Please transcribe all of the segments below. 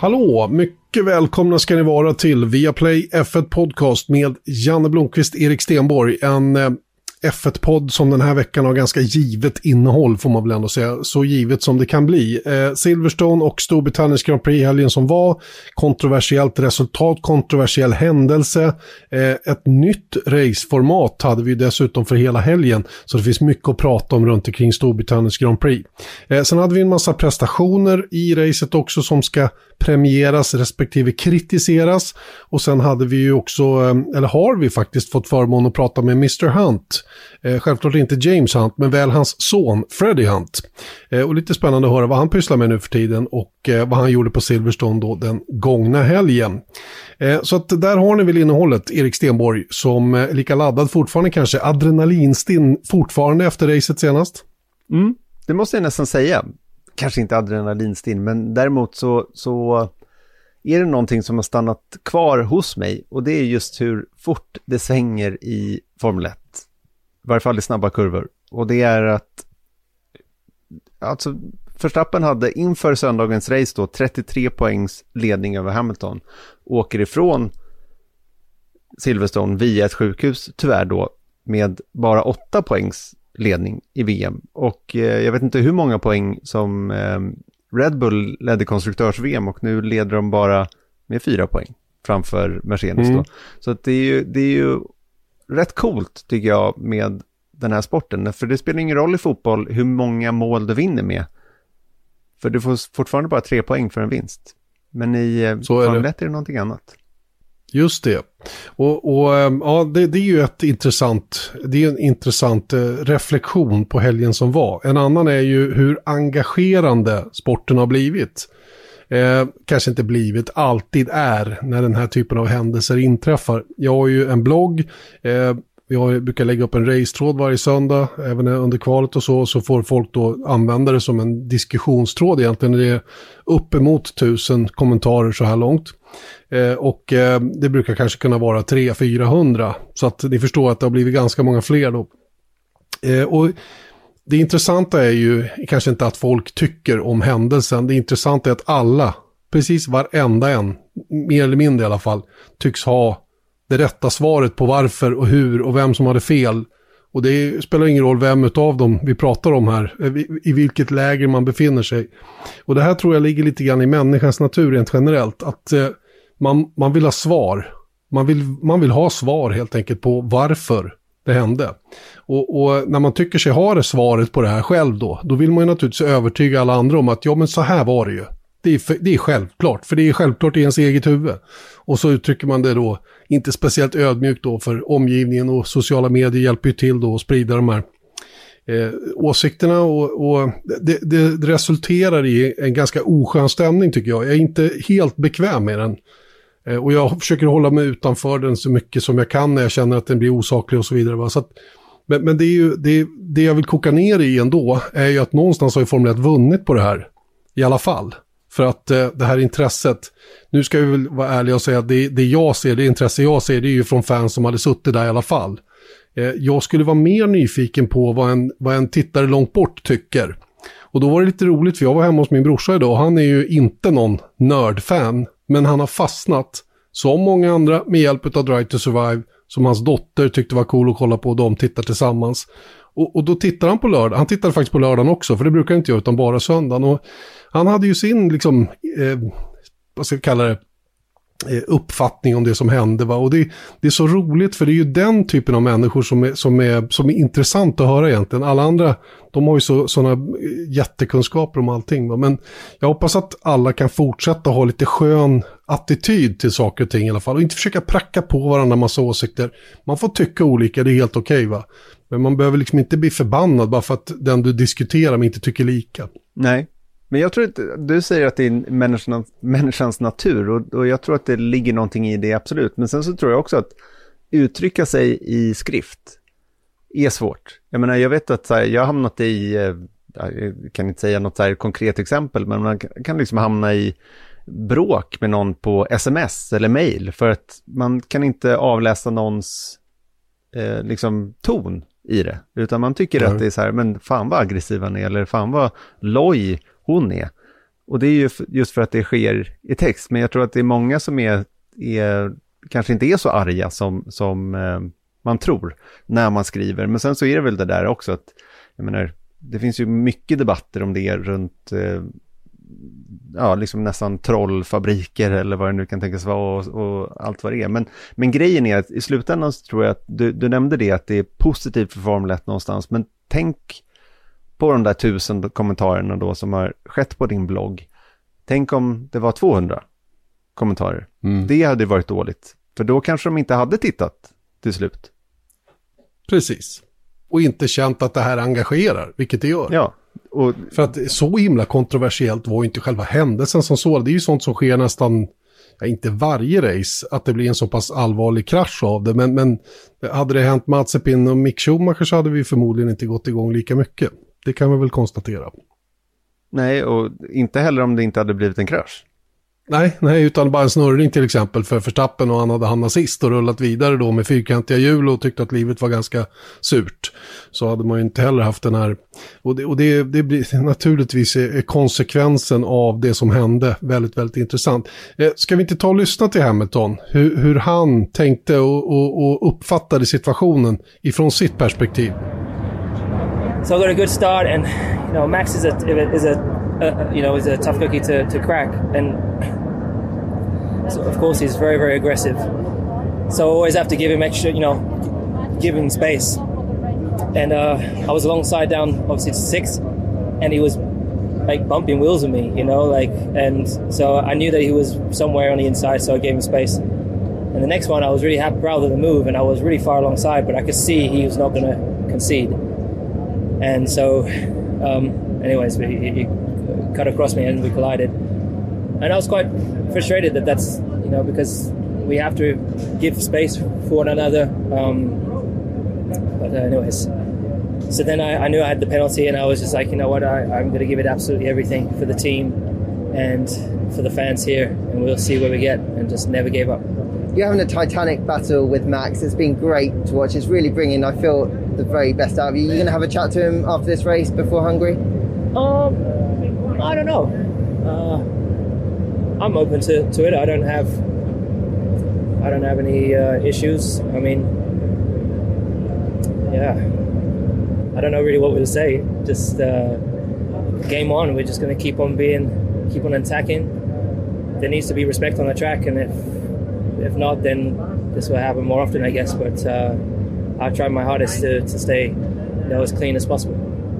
Hallå, mycket välkomna ska ni vara till Viaplay F1 Podcast med Janne Blomqvist, Erik Stenborg. En F1-podd som den här veckan har ganska givet innehåll, får man väl ändå säga. Så givet som det kan bli. Silverstone och Storbritanniens Grand Prix-helgen som var. Kontroversiellt resultat, kontroversiell händelse. Ett nytt raceformat hade vi dessutom för hela helgen. Så det finns mycket att prata om runt omkring Storbritanniens Grand Prix. Sen hade vi en massa prestationer i racet också som ska premieras respektive kritiseras. Och sen hade vi ju också, eller har vi faktiskt fått förmån att prata med Mr. Hunt. Självklart inte James Hunt, men väl hans son Freddie Hunt. Och lite spännande att höra vad han pysslar med nu för tiden och vad han gjorde på Silverstone då den gångna helgen. Så att där har ni väl innehållet, Erik Stenborg, som är lika laddad fortfarande, kanske adrenalinstinn fortfarande efter racet senast. Det måste jag nästan säga. Kanske inte adrenalinstinn, men däremot så är det någonting som har stannat kvar hos mig, och det är just hur fort det svänger i Formel 1. I varje fall i snabba kurvor. Och det är att alltså Verstappen hade inför söndagens race då 33 poängs ledning över Hamilton. Åker ifrån Silverstone via ett sjukhus, tyvärr då, med bara 8 poängs ledning i VM. Och jag vet inte hur många poäng som Red Bull ledde konstruktörs-VM, och nu leder de bara med 4 poäng framför Mercedes då. Så att det är ju rätt coolt, tycker jag, med den här sporten. För det spelar ingen roll i fotboll hur många mål du vinner med. För du får fortfarande bara 3 poäng för en vinst. Men i Formel 1 är det någonting annat. Just det. Och ja, det är ju en intressant reflektion på helgen som var. En annan är ju hur engagerande sporten har blivit. Kanske inte blivit, alltid är när den här typen av händelser inträffar. Jag har ju en blogg, jag brukar lägga upp en racetråd varje söndag, även under kvalet och så får folk då använda det som en diskussionstråd egentligen. Det är uppemot 1000 kommentarer så här långt. Och det brukar kanske kunna vara 300-400, så att ni förstår att det har blivit ganska många fler då. Och det intressanta är ju kanske inte att folk tycker om händelsen. Det intressanta är att alla, precis varenda en, mer eller mindre i alla fall, tycks ha det rätta svaret på varför och hur och vem som hade fel. Och det spelar ingen roll vem utav dem vi pratar om här, i vilket läger man befinner sig. Och det här tror jag ligger lite grann i människans natur rent generellt, att man vill ha svar. Man vill ha svar helt enkelt på varför det hände. Och när man tycker sig ha det svaret på det här själv då vill man ju naturligtvis övertyga alla andra om att ja, men så här var det ju. Det är självklart, för det är självklart i ens eget huvud. Och så uttrycker man det då inte speciellt ödmjukt då, för omgivningen och sociala medier hjälper ju till då att sprida de här åsikterna, och det resulterar i en ganska oskön stämning, tycker jag. Jag är inte helt bekväm med den. Och jag försöker hålla mig utanför den så mycket som jag kan när jag känner att den blir osaklig och så vidare. Va? Så att, men det är ju det jag vill koka ner i ändå, är ju att någonstans har ju Formel 1 vunnit på det här. I alla fall. För att det här intresset, nu ska vi väl vara ärliga och säga att det jag ser, det intresse jag ser, det är ju från fans som hade suttit där i alla fall. Jag skulle vara mer nyfiken på vad en tittare långt bort tycker. Och då var det lite roligt, för jag var hemma hos min brorsa idag, och han är ju inte någon nördfan, men han har fastnat, som många andra, med hjälp av Drive to Survive, som hans dotter tyckte var cool att kolla på, och de tittar tillsammans. Och då tittar han på lördag. Han tittade faktiskt på lördagen också, för det brukar inte jag, utan bara söndagen. Och han hade ju sin, liksom, vad ska jag kalla det, uppfattning om det som hände. Va? Och det är så roligt, för det är ju den typen av människor som är intressant att höra egentligen. Alla andra, de har ju sådana jättekunskaper om allting. Va? Men jag hoppas att alla kan fortsätta ha lite skön attityd till saker och ting i alla fall. Och inte försöka pracka på varandra massa åsikter. Man får tycka olika, det är helt okej, va? Men man behöver liksom inte bli förbannad bara för att den du diskuterar med inte tycker lika. Nej. Men jag tror att du säger att det är människans natur, och jag tror att det ligger någonting i det, absolut. Men sen så tror jag också att uttrycka sig i skrift är svårt. Jag menar, jag vet att jag har hamnat i, jag kan inte säga något så här konkret exempel, men man kan liksom hamna i bråk med någon på sms eller mail, för att man kan inte avläsa någons liksom ton i det, utan man tycker att det är så här, men fan vad aggressiv han är, eller fan vad loj hon är. Och det är ju just för att det sker i text. Men jag tror att det är många som är kanske inte är så arga som man tror när man skriver. Men sen så är det väl det där också att, jag menar, det finns ju mycket debatter om det runt liksom nästan trollfabriker eller vad det nu kan tänkas vara och allt vad det är. Men grejen är att i slutändan så tror jag att du nämnde det, att det är positivt för Formel 1 någonstans. Men tänk på de där 1000 kommentarerna då som har skett på din blogg. Tänk om det var 200 kommentarer. Det hade varit dåligt. För då kanske de inte hade tittat till slut. Precis. Och inte känt att det här engagerar, vilket det gör. Ja. För att så himla kontroversiellt var inte själva händelsen som så. Det är ju sånt som sker nästan, inte varje race, att det blir en så pass allvarlig krasch av det. Men hade det hänt Mazepin och Mick Schumacher så hade vi förmodligen inte gått igång lika mycket. Det kan vi väl konstatera. Nej, och inte heller om det inte hade blivit en krasch. Nej, utan bara en snurring till exempel för Verstappen, och han hade hamnat sist och rullat vidare då med fyrkantiga hjul och tyckte att livet var ganska surt. Så hade man ju inte heller haft den här, och det blir naturligtvis konsekvensen av det som hände väldigt, väldigt intressant. Ska vi inte ta och lyssna till Hamilton, hur han tänkte och uppfattade situationen ifrån sitt perspektiv? So I got a good start, and Max is a tough cookie to crack, and so of course he's very, very aggressive. So I always have to give him extra, give him space. And I was alongside down obviously to 6, and he was like bumping wheels with me, and so I knew that he was somewhere on the inside, so I gave him space. And the next one, I was really proud of the move, and I was really far alongside, but I could see he was not going to concede. And so, anyways, he cut across me and we collided. And I was quite frustrated that's, because we have to give space for one another. But anyways, so then I knew I had the penalty, and I was just like, you know what, I'm going to give it absolutely everything for the team and for the fans here, and we'll see where we get, and just never gave up. You're having a titanic battle with Max. It's been great to watch. It's really bringing, I feel, the very best out of you. You're going to have a chat to him after this race before Hungary? I don't know. I'm open to it. I don't have any issues. I mean, yeah, I don't know really what to say. Just game on. We're just going to keep on attacking. There needs to be respect on the track, and if not, then this will happen more often, I guess. But I'll try my hardest to stay, as clean as possible.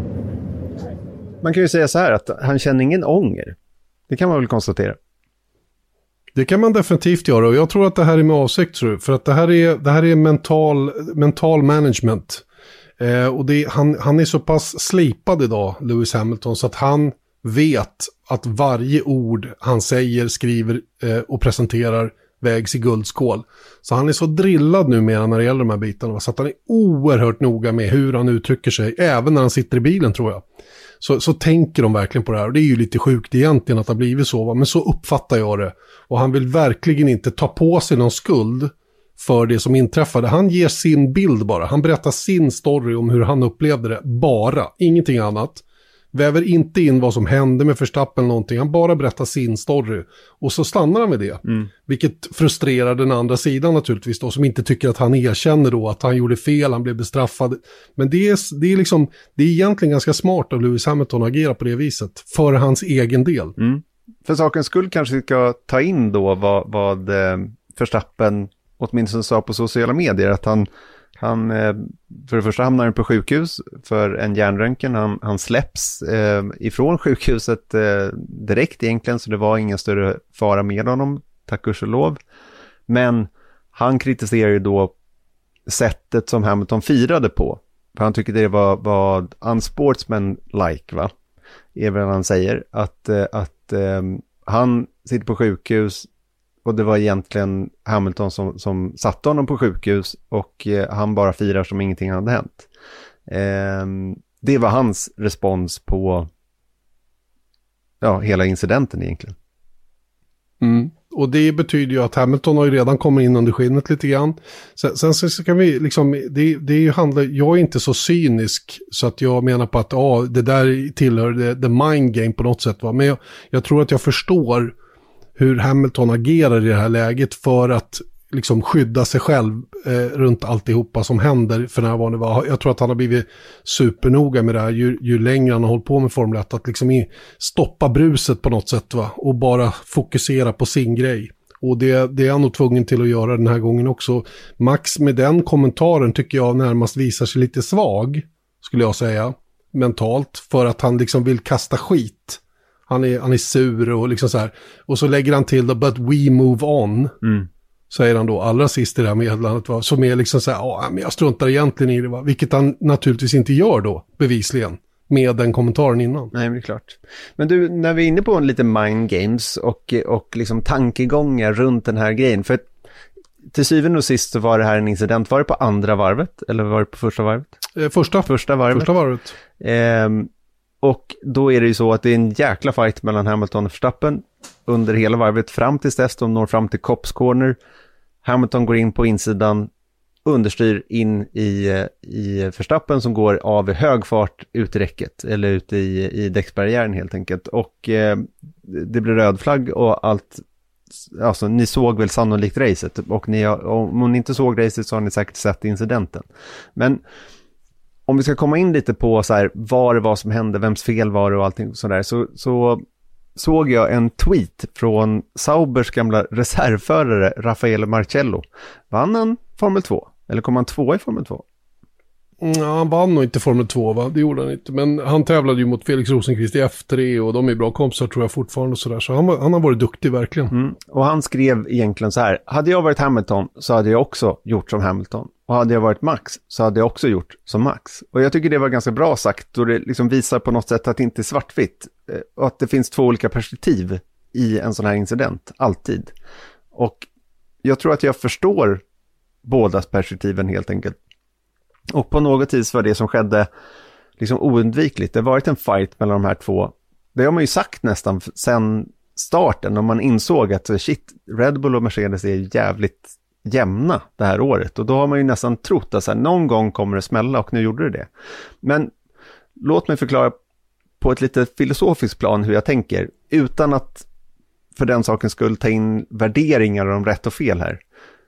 Man kan ju säga så här att han känner ingen ånger. Det kan man väl konstatera. Det kan man definitivt göra, och jag tror att det här är med avsikt, tror jag, för att det här är mental management. Och han är så pass slipad idag, Lewis Hamilton, så att han vet att varje ord han säger, skriver och presenterar vägs i guldskål. Så han är så drillad nu när det gäller de här bitarna, så att han är oerhört noga med hur han uttrycker sig, även när han sitter i bilen, tror jag. Så tänker de verkligen på det här, och det är ju lite sjukt egentligen att det har blivit så, men så uppfattar jag det. Och han vill verkligen inte ta på sig någon skuld för det som inträffade. Han ger sin bild bara, han berättar sin story om hur han upplevde det, bara, ingenting annat. Väver inte in vad som hände med Verstappen eller någonting. Han bara berättar sin story. Och så stannar han med det. Vilket frustrerar den andra sidan naturligtvis då, som inte tycker att han erkänner då att han gjorde fel, han blev bestraffad. Men det är egentligen ganska smart av Lewis Hamilton att agera på det viset. För hans egen del. För sakens skull kanske vi ska ta in då vad Verstappen åtminstone sa på sociala medier. Att han för det första hamnar han på sjukhus för en hjärnröntgen. Han släpps ifrån sjukhuset direkt egentligen, så det var ingen större fara med honom, tack och lov. Men han kritiserar ju då sättet som Hamilton firade på. För han tycker det var unsportsmanlike, va? Är väl han säger. Att han sitter på sjukhus, och det var egentligen Hamilton som satte honom på sjukhus, och han bara firar som ingenting hade hänt. Det var hans respons på hela incidenten egentligen. Och det betyder ju att Hamilton har ju redan kommit in under skinnet lite grann. Sen så kan vi liksom, jag är inte så cynisk så att jag menar på att det där tillhör the mind game på något sätt. Va? Men jag tror att jag förstår hur Hamilton agerar i det här läget för att liksom skydda sig själv runt alltihopa som händer för närvarande. Va? Jag tror att han har blivit supernoga med det här ju längre han har hållit på med Formel 1. Att liksom stoppa bruset på något sätt, va? Och bara fokusera på sin grej. Och det är han nog tvungen till att göra den här gången också. Max med den kommentaren tycker jag närmast visar sig lite svag, skulle jag säga, mentalt. För att han liksom vill kasta skit. Han är sur och liksom så här. Och så lägger han till but we move on. Säger han då allra sist i det här meddelandet, va? Som är liksom så här, men jag struntar egentligen i det, va? Vilket han naturligtvis inte gör då, bevisligen, med den kommentaren innan. Nej, men det är klart. Men du, när vi är inne på en lite mind games och liksom tankegångar runt den här grejen, för till syvende och sist så var det här en incident, var det på andra varvet eller var det på första varvet? Första varvet. Och då är det ju så att det är en jäkla fight mellan Hamilton och Verstappen under hela varvet fram tills dess de når fram till Copse Corner. Hamilton går in på insidan, understyr in i Verstappen som går av i hög fart ut i räcket eller ut i däcksbarriären helt enkelt. Och det blir röd flagg och allt. Alltså ni såg väl sannolikt racet och om ni inte såg racet så har ni säkert sett incidenten. Men om vi ska komma in lite på så här, vad det var som hände, vems fel var det och allting sådär, så såg jag en tweet från Saubers gamla reservförare Raffaele Marcello. Vann han Formel 2? Eller kom han 2 i Formel 2? Ja, han vann nog inte Formel 2, va? Det gjorde han inte. Men han tävlade ju mot Felix Rosenqvist i F3 och de är bra kompisar tror jag fortfarande och sådär. Så han har varit duktig verkligen. Och han skrev egentligen så här: hade jag varit Hamilton så hade jag också gjort som Hamilton. Och hade jag varit Max så hade jag också gjort som Max. Och jag tycker det var ganska bra sagt och det liksom visar på något sätt att det inte är svartvitt. Och att det finns 2 olika perspektiv i en sån här incident, alltid. Och jag tror att jag förstår bådas perspektiven helt enkelt. Och på något vis var det som skedde liksom oundvikligt. Det har varit en fight mellan de här två. Det har man ju sagt nästan sedan starten, om man insåg att shit, Red Bull och Mercedes är jävligt jämna det här året. Och då har man ju nästan trott att så här, någon gång kommer det smälla och nu gjorde det. Men låt mig förklara på ett lite filosofiskt plan hur jag tänker. Utan att för den saken skulle ta in värderingar om rätt och fel här.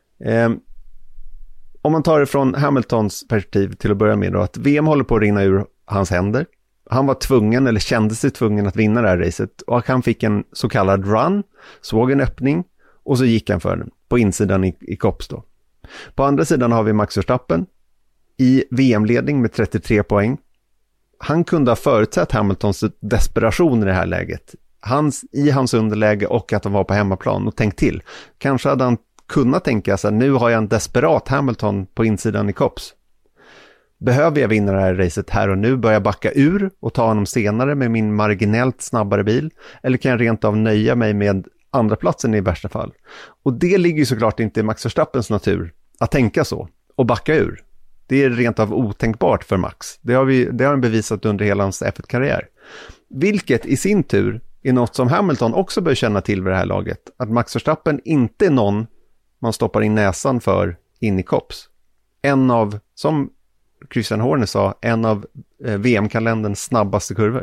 Om man tar det från Hamiltons perspektiv till att börja med då, att VM håller på att rinna ur hans händer. Han var tvungen eller kände sig tvungen att vinna det här racet och han fick en så kallad run, såg en öppning och så gick han för den på insidan i Copse då. På andra sidan har vi Max Verstappen i VM-ledning med 33 poäng. Han kunde ha förutsett Hamiltons desperation i det här läget. I hans underläge och att de var på hemmaplan och tänkt till. Kanske hade han kunnat tänka sig, nu har jag en desperat Hamilton på insidan i Copse. Behöver jag vinna det här racet här och nu, börja backa ur och ta honom senare med min marginellt snabbare bil? Eller kan jag rent av nöja mig med andra platsen i värsta fall? Och det ligger ju såklart inte i Max Verstappens natur att tänka så och backa ur. Det är rent av otänkbart för Max. Det har han bevisat under hela hans F1-karriär. Vilket i sin tur är något som Hamilton också bör känna till vid det här laget. Att Max Verstappen inte är någon man stoppar in näsan för in i Copse. En av, som Christian Horner sa, en av VM-kalenderns snabbaste kurvor.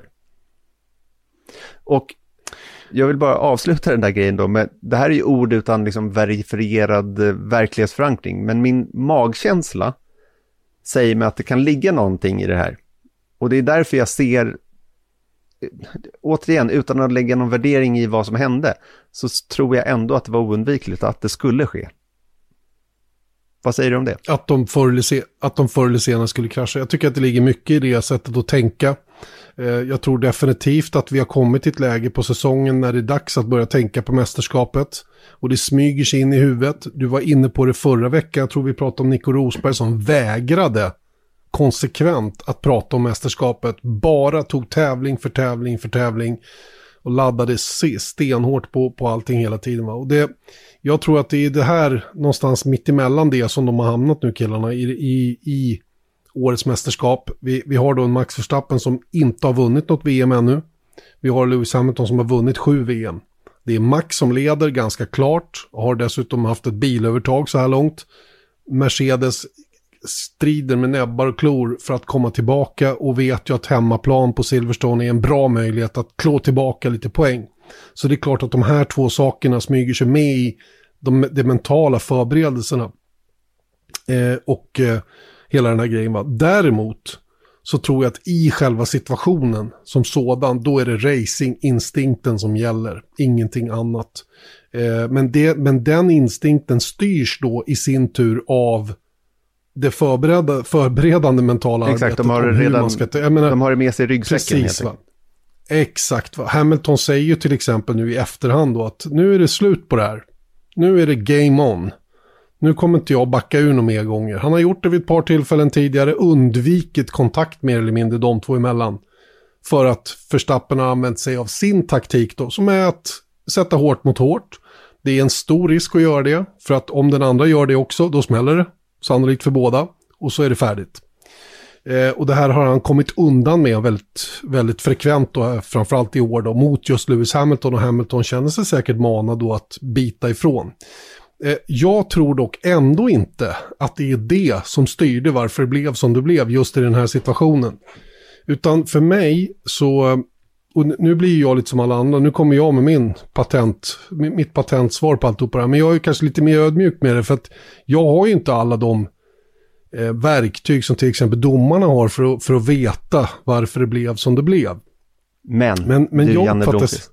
Och jag vill bara avsluta den där grejen då med, det här är ju ord utan liksom verifierad verklighetsförankring, men min magkänsla säger mig att det kan ligga någonting i det här. Och det är därför jag ser, återigen, utan att lägga någon värdering i vad som hände, så tror jag ändå att det var oundvikligt att det skulle ske. Vad säger du om det? Att de förr eller senare skulle krascha. Jag tycker att det ligger mycket i det sättet att tänka. Jag tror definitivt att vi har kommit till ett läge på säsongen när det är dags att börja tänka på mästerskapet. Och det smyger sig in i huvudet. Du var inne på det förra veckan. Jag tror vi pratade om Nico Rosberg som vägrade konsekvent att prata om mästerskapet. Bara tog tävling för tävling och laddade stenhårt på allting hela tiden. Va? Och jag tror att det är det här någonstans mitt emellan det som de har hamnat nu, killarna, i årets mästerskap. Vi har då en Max Verstappen som inte har vunnit något VM ännu. Vi har Lewis Hamilton som har vunnit 7 VM. Det är Max som leder ganska klart, har dessutom haft ett bilövertag så här långt. Mercedes strider med näbbar och klor för att komma tillbaka och vet ju att hemmaplan på Silverstone är en bra möjlighet att klå tillbaka lite poäng. Så det är klart att de här två sakerna smyger sig med i de mentala förberedelserna och hela den här grejen. Va? Däremot så tror jag att i själva situationen som sådan, då är det racing-instinkten som gäller, ingenting annat. Men den instinkten styrs då i sin tur av det förberedande mentala arbetet. Exakt, de har det med sig i ryggsäcken. Precis, va? Exakt. Va? Hamilton säger ju till exempel nu i efterhand då att nu är det slut på det här. Nu är det game on. Nu kommer inte jag backa ur några mer gånger. Han har gjort det vid ett par tillfällen tidigare, undvikit kontakt mer eller mindre de två emellan. För att Verstappen har använt sig av sin taktik då, som är att sätta hårt mot hårt. Det är en stor risk att göra det, för att om den andra gör det också, då smäller det. Sannolikt för båda, och så är det färdigt. Och det här har han kommit undan med väldigt, väldigt frekvent då, framförallt i år då, mot just Lewis Hamilton, och Hamilton känner sig säkert manad då att bita ifrån. Jag tror dock ändå inte att det är det som styrde varför det blev som det blev just i den här situationen. Utan för mig så, och nu blir jag lite som alla andra, nu kommer jag med mitt patentsvar på allt det här, men jag är kanske lite mer ödmjuk med det, för att jag har ju inte alla de verktyg som till exempel domarna har för att veta varför det blev som det blev. Men du jag Janne Blomqvist.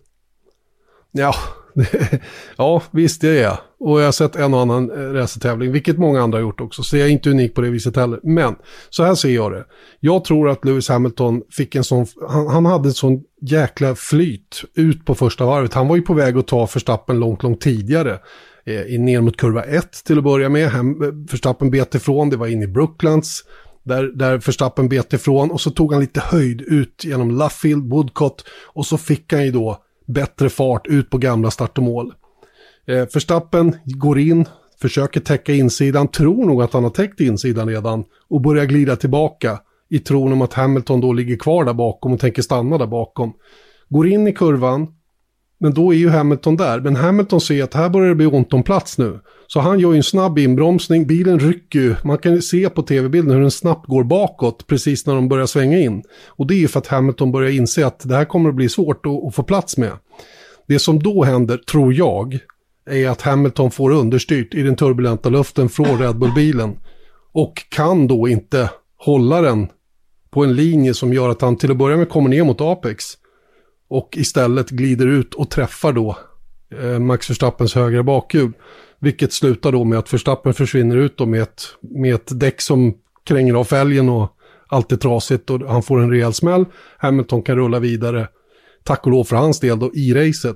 Ja, visst det är jag. Och jag har sett en och annan racertävling, vilket många andra har gjort också. Så jag är inte unik på det viset heller. Men så här ser jag det. Jag tror att Lewis Hamilton fick en sån... Han hade en sån jäkla flyt ut på första varvet. Han var ju på väg att ta Verstappen långt tidigare. Ner mot kurva 1 till att börja med. Verstappen bet ifrån, det var in i Brooklands. Där Verstappen bet ifrån. Och så tog han lite höjd ut genom Luffield, Woodcott. Och så fick han ju då bättre fart ut på gamla start och mål. Verstappen går in, försöker täcka insidan, tror nog att han har täckt insidan redan och börjar glida tillbaka i tron om att Hamilton då ligger kvar där bakom och tänker stanna där bakom. Går in i kurvan, men då är ju Hamilton där. Men Hamilton ser att här börjar det bli ont om plats nu. Så han gör ju en snabb inbromsning, bilen rycker ju. Man kan se på tv-bilden hur den snabbt går bakåt precis när de börjar svänga in. Och det är ju för att Hamilton börjar inse att det här kommer att bli svårt att få plats med. Det som då händer, tror jag, är att Hamilton får understyrt i den turbulenta luften från Red Bull-bilen. Och kan då inte hålla den på en linje som gör att han till att börja med kommer ner mot Apex. Och istället glider ut och träffar då Max Verstappens högra bakhjul. Vilket slutar då med att Verstappen försvinner ut då med ett däck som kränger av fälgen och allt är trasigt och han får en rejäl smäll. Hamilton kan rulla vidare, tack och lov för hans del då, i racet.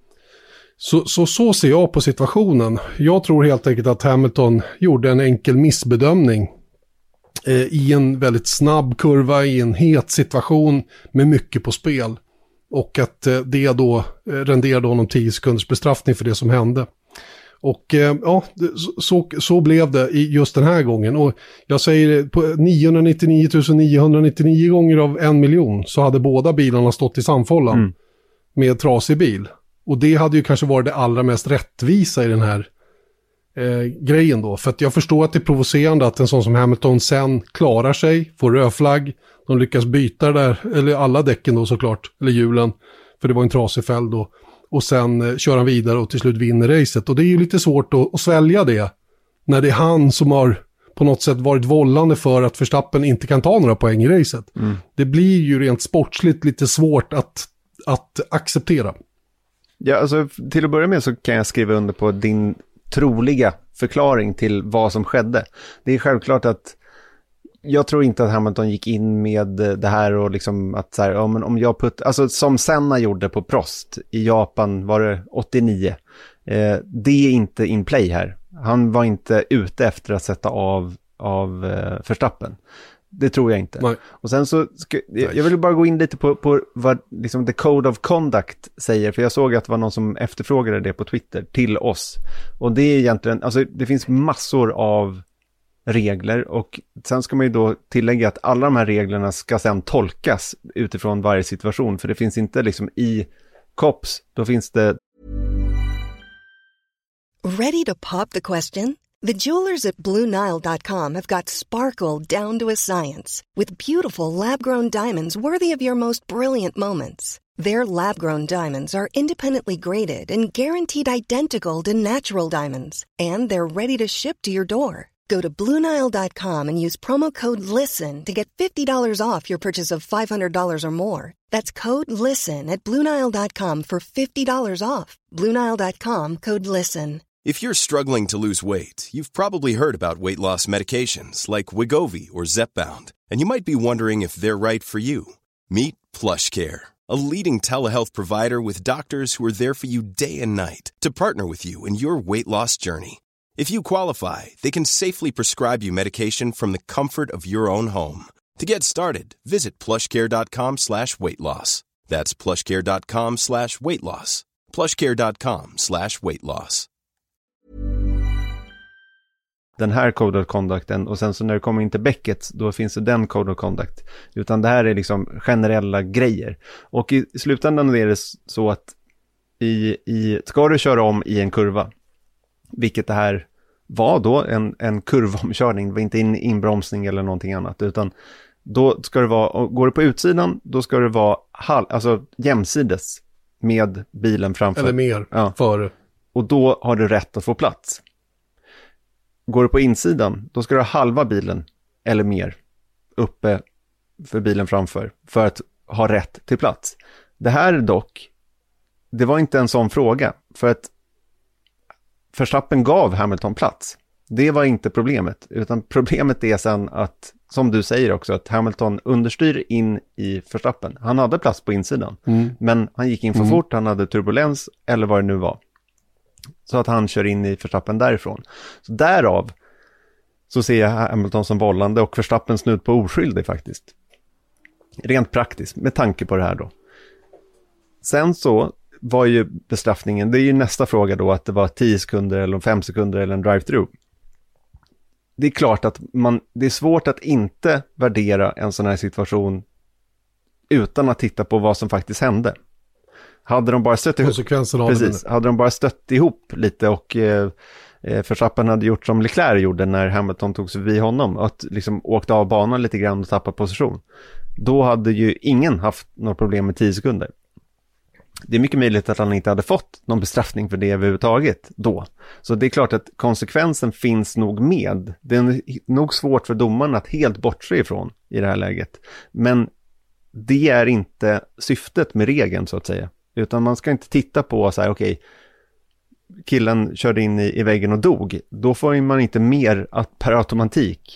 Så ser jag på situationen. Jag tror helt enkelt att Hamilton gjorde en enkel missbedömning i en väldigt snabb kurva, i en het situation med mycket på spel. Och att det då renderade honom 10 sekunders bestraffning för det som hände. Och ja, så blev det just den här gången. Och jag säger på 999 999 gånger av 1 miljon så hade båda bilarna stått i samfållan med trasig bil. Och det hade ju kanske varit det allra mest rättvisa i den här grejen då. För att jag förstår att det är provocerande att en sån som Hamilton sen klarar sig, får rödflagg. De lyckas byta där, eller alla däcken då såklart, eller hjulen. För det var en trasig fälg då. Och sen kör han vidare och till slut vinner racet. Och det är ju lite svårt att svälja det. När det är han som har på något sätt varit vållande för att Verstappen inte kan ta några poäng i racet. Det blir ju rent sportsligt lite svårt att acceptera. Ja, alltså till att börja med så kan jag skriva under på din troliga förklaring till vad som skedde. Det är självklart att jag tror inte att Hamilton gick in med det här och liksom att så här, ja, men om jag alltså som Senna gjorde på Prost i Japan var det 89. Det är inte in play här. Han var inte ute efter att sätta av Verstappen. Det tror jag inte. Nej. Och sen så jag vill bara gå in lite på vad liksom the code of conduct säger, för jag såg att det var någon som efterfrågade det på Twitter till oss. Och det är egentligen, alltså det finns massor av regler och sen ska man ju då tillägga att alla de här reglerna ska sen tolkas utifrån varje situation, för det finns inte liksom i COPS, då finns det Ready to pop the question? The jewelers at BlueNile.com have got sparkle down to a science with beautiful lab-grown diamonds worthy of your most brilliant moments. Their lab-grown diamonds are independently graded and guaranteed identical to natural diamonds, and they're ready to ship to your door. Go to BlueNile.com and use promo code LISTEN to get $50 off your purchase of $500 or more. That's code LISTEN at BlueNile.com for $50 off. BlueNile.com, code LISTEN. If you're struggling to lose weight, you've probably heard about weight loss medications like Wegovy or Zepbound, and you might be wondering if they're right for you. Meet PlushCare, a leading telehealth provider with doctors who are there for you day and night to partner with you in your weight loss journey. If you qualify, they can safely prescribe you medication from the comfort of your own home. To get started, visit plushcare.com/weightloss. That's plushcare.com/weightloss. plushcare.com/weightloss. Den här Code of Conducten, och sen så när det kommer in till Beckett, då finns det den Code of Conduct. Utan det här är liksom generella grejer. Och i slutändan är det så att ska du köra om i en kurva, vilket det här var då, en kurvomkörning, det var inte en inbromsning eller någonting annat, utan då ska det vara, går du på utsidan, då ska det vara jämsides med bilen framför. Eller mer före. Och då har du rätt att få plats. Går du på insidan, då ska du ha halva bilen eller mer uppe för bilen framför för att ha rätt till plats. Det här dock, det var inte en sån fråga, för att Verstappen gav Hamilton plats. Det var inte problemet, utan problemet är sen att, som du säger också, att Hamilton understyr in i Verstappen. Han hade plats på insidan, men han gick in för fort, han hade turbulens eller vad det nu var. Så att han kör in i Verstappen därifrån. Så därav så ser jag Hamilton som vållande och Verstappen snudd på oskyldig faktiskt. Rent praktiskt, med tanke på det här då. Sen så var ju bestraffningen, det är ju nästa fråga då, att det var 10 sekunder eller 5 sekunder eller en drive-through. Det är klart att det är svårt att inte värdera en sån här situation utan att titta på vad som faktiskt hände. Hade de bara stött ihop, hade de bara stött ihop lite och Verstappen hade gjort som Leclerc gjorde när Hamilton tog sig förbi honom, att liksom åkte av banan lite grann och tappade position, då hade ju ingen haft något problem med 10 sekunder. Det är mycket möjligt att han inte hade fått någon bestraffning för det överhuvudtaget då. Så det är klart att konsekvensen finns nog med. Det är nog svårt för domaren att helt bortse ifrån i det här läget. Men det är inte syftet med regeln så att säga. Utan man ska inte titta på så här, okej, killen körde in i väggen och dog. Då får man inte mer att per automatik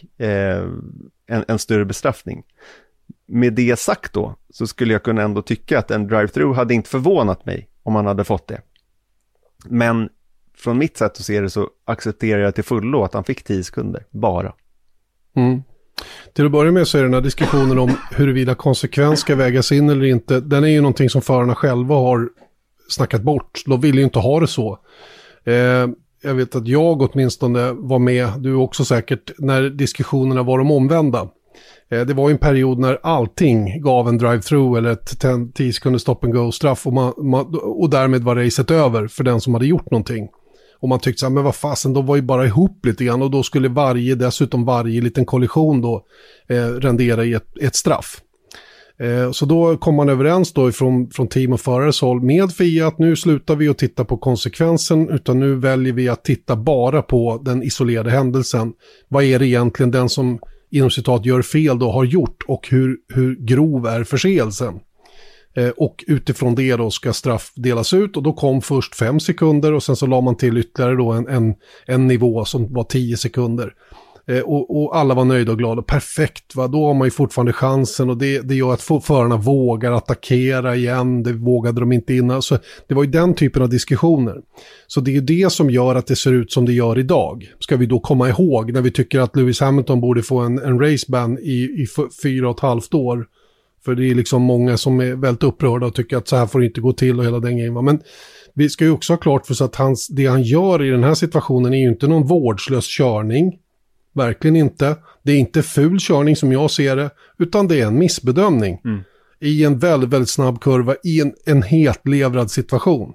en större bestraffning. Med det sagt då, så skulle jag kunna ändå tycka att en drive-through hade inte förvånat mig om man hade fått det. Men från mitt sätt att se det så accepterar jag till fullo att han fick 10 sekunder, bara. Till att börja med så är den här diskussionen om huruvida konsekvens ska vägas in eller inte, den är ju någonting som förarna själva har snackat bort. De vill ju inte ha det så. Jag vet att jag åtminstone var med, du också säkert, när diskussionerna var de omvända. Det var ju en period när allting gav en drive-through eller ett 10 sekunder stop-and-go-straff och därmed var racet över för den som hade gjort någonting. Och man tyckte så här, men vad fasen, de var ju bara ihop lite grann och då skulle dessutom varje liten kollision då rendera i ett straff. Så då kom man överens då från team och förares håll med FIA att nu slutar vi att titta på konsekvensen, utan nu väljer vi att titta bara på den isolerade händelsen. Vad är det egentligen den som inom citat gör fel då har gjort och hur grov är förseelsen? Och utifrån det då ska straff delas ut och då kom först 5 sekunder och sen så la man till ytterligare då en nivå som var 10 sekunder. Och alla var nöjda och glada. Perfekt, va? Då har man ju fortfarande chansen och det gör att förarna vågar attackera igen. Det vågade de inte innan. Så det var ju den typen av diskussioner. Så det är ju det som gör att det ser ut som det gör idag. Ska vi då komma ihåg när vi tycker att Lewis Hamilton borde få en raceban i 4,5 år. För det är liksom många som är väldigt upprörda och tycker att så här får det inte gå till och hela den grejen. Men vi ska ju också ha klart för sig att det han gör i den här situationen är ju inte någon vårdslös körning. Verkligen inte. Det är inte ful körning som jag ser det, utan det är en missbedömning i en väldigt, väldigt snabb kurva i en hetlevrad situation.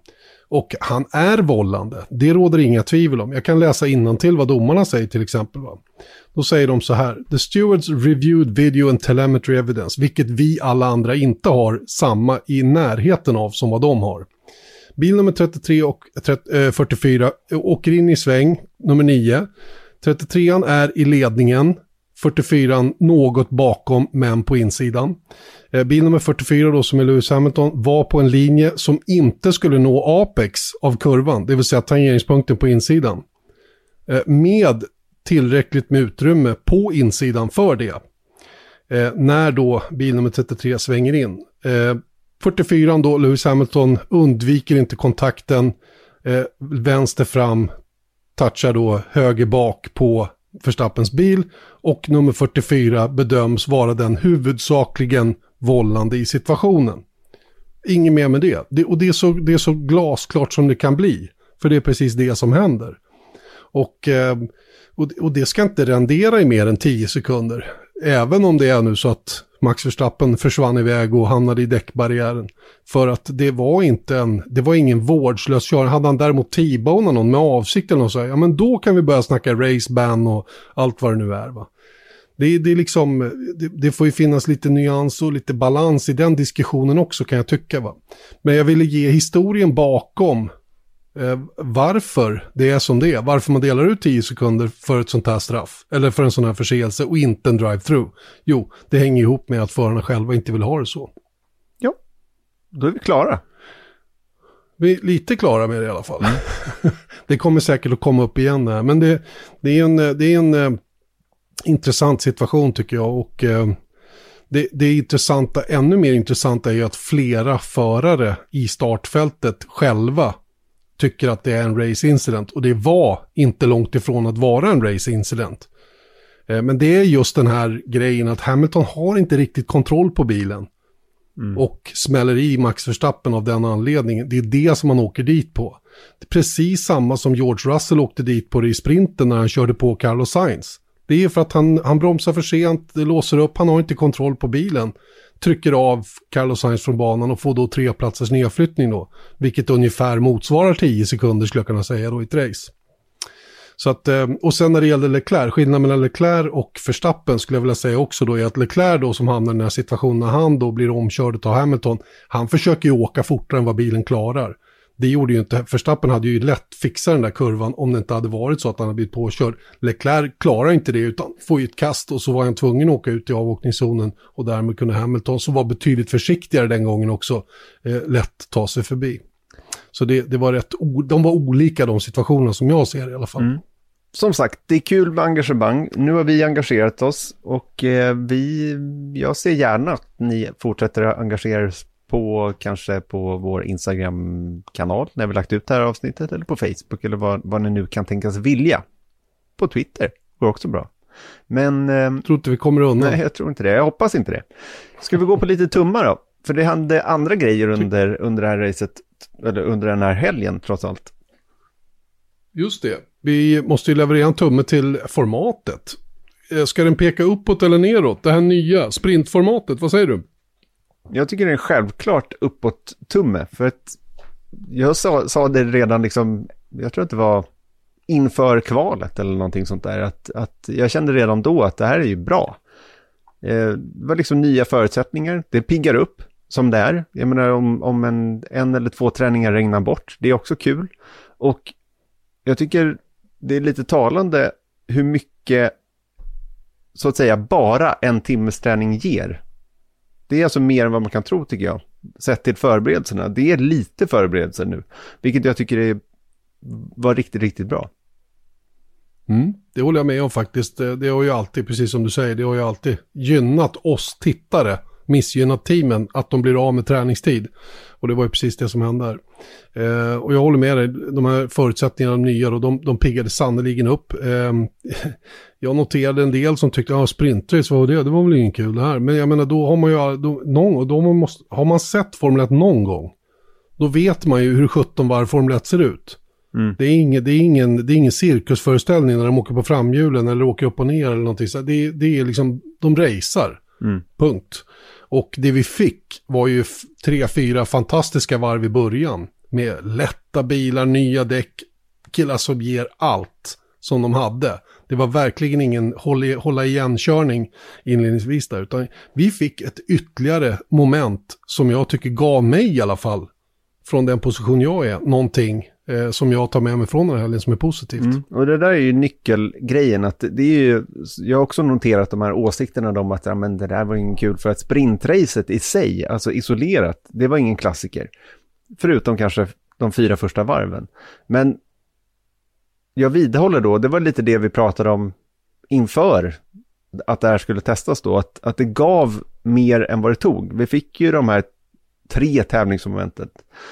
Och han är vållande, det råder inga tvivel om. Jag kan läsa innantill vad domarna säger till exempel. Va? Då säger de så här: The stewards reviewed video and telemetry evidence, vilket vi alla andra inte har samma i närheten av som vad de har. Bil nummer 33 och 44 åker in i sväng, nummer 9. 33an är i ledningen, 44an något bakom men på insidan. Bil nummer 44 då, som är Lewis Hamilton, var på en linje som inte skulle nå apex av kurvan, det vill säga tangeringspunkten på insidan. Med tillräckligt med utrymme på insidan för det. När då bil nummer 33 svänger in. 44 då, Lewis Hamilton, undviker inte kontakten, vänster fram, touchar då höger bak på Verstappens bil, och nummer 44 bedöms vara den huvudsakligen vållande i situationen. Inget mer med det. Och det är så glasklart som det kan bli, för det är precis det som händer. Och det ska inte rendera i mer än 10 sekunder. Även om det är nu så att Max Verstappen försvann iväg och hamnade i däckbarriären. För att det var ingen vårdslös körning. Hade han däremot T-bonat någon med avsikt eller något så här, ja men då kan vi börja snacka raceban och allt vad det nu är, va. Det är liksom, det får ju finnas lite nyans och lite balans i den diskussionen också, kan jag tycka, va. Men jag ville ge historien bakom varför det är som det är. Varför man delar ut 10 sekunder för ett sånt här straff. Eller för en sån här förseelse och inte en drive-through. Jo, det hänger ihop med att förarna själva inte vill ha det så. Ja, då är vi klara. Vi är lite klara med det i alla fall. Det kommer säkert att komma upp igen där. Men det är en intressant situation tycker jag. Och det intressanta, ännu mer intressanta är ju att flera förare i startfältet själva tycker att det är en race incident, och det var inte långt ifrån att vara en race incident. Men det är just den här grejen att Hamilton har inte riktigt kontroll på bilen och smäller i Max Verstappen av den anledningen. Det är det som man åker dit på. Det är precis samma som George Russell åkte dit på det i sprinten när han körde på Carlos Sainz. Det är för att han bromsar för sent, det låser upp, han har inte kontroll på bilen. Trycker av Carlos Sainz från banan och får då 3 platsers nedflyttning då. Vilket ungefär motsvarar 10 sekunder skulle jag kunna säga då i ett race. Så att, och sen när det gäller Leclerc, skillnaden mellan Leclerc och Verstappen skulle jag vilja säga också då är att Leclerc då som hamnar i den här situationen när han då blir omkörd av Hamilton, han försöker ju åka fortare än vad bilen klarar. Det gjorde ju inte, Verstappen hade ju lätt fixat den där kurvan om det inte hade varit så att han hade blivit påkörd. Leclerc klarar inte det utan får ju ett kast och så var han tvungen att åka ut i avåkningszonen och därmed kunde Hamilton, som var betydligt försiktigare den gången också, lätt ta sig förbi. Så det var de var olika de situationerna som jag ser i alla fall. Som sagt, det är kul med engagemang. Nu har vi engagerat oss och jag ser gärna att ni fortsätter att engagera er kanske på vår Instagram-kanal när vi lagt ut det här avsnittet, eller på Facebook eller vad ni nu kan tänkas vilja. På Twitter går också bra. Men tror inte vi kommer undan. Nej, jag tror inte det. Jag hoppas inte det. Ska vi gå på lite tummar då? För det hände andra grejer under det här racet, eller under den här helgen trots allt. Just det. Vi måste ju leverera en tumme till formatet. Ska den peka uppåt eller neråt? Det här nya sprintformatet, vad säger du? Jag tycker det är självklart uppåt tumme, för att jag sa det redan liksom, jag tror att det var inför kvalet eller någonting sånt där, att jag kände redan då att det här är ju bra. Det var liksom nya förutsättningar, det piggar upp som det är. Jag menar om en eller 2 träningar regnar bort, det är också kul. Och jag tycker det är lite talande hur mycket, så att säga, bara en timmes träning ger. Det är alltså mer än vad man kan tro, tycker jag. Sett till förberedelserna. Det är lite förberedelser nu. Vilket jag tycker var riktigt, riktigt bra. Det håller jag med om faktiskt. Det har ju alltid, precis som du säger, det har ju alltid gynnat oss tittare, missgynnat teamen, att de blir av med träningstid. Och det var ju precis det som hände här. Och jag håller med dig, de här förutsättningarna nya, och de piggade sannoliken upp. Jag noterade en del som tyckte, sprintrace, vad var det? Det var väl ingen kul det här. Men jag menar, då har man ju har man sett Formel 1 någon gång, då vet man ju hur 17 varv Formel 1 ser ut. Det är ingen cirkusföreställning när de åker på framhjulen eller åker upp och ner eller någonting. Så det är liksom, de racear. Punkt. Och det vi fick var ju 3-4 fantastiska varv i början. med lätta bilar, nya däck, killar som ger allt som de hade. Det var verkligen ingen hålla igen-körning inledningsvis där, utan vi fick ett ytterligare moment som jag tycker gav mig i alla fall, från den position jag är, någonting som jag tar med mig från den här helgen som är positivt. Och det där är ju nyckelgrejen, att det är ju, jag har också noterat de här åsikterna om att men det där var ingen kul, för att sprintracet i sig, alltså isolerat, det var ingen klassiker. Förutom kanske de 4 första varven. Men jag vidhåller då, det var lite det vi pratade om inför att det här skulle testas då, att det gav mer än vad det tog. Vi fick ju de här 3 tävlingsmomentet.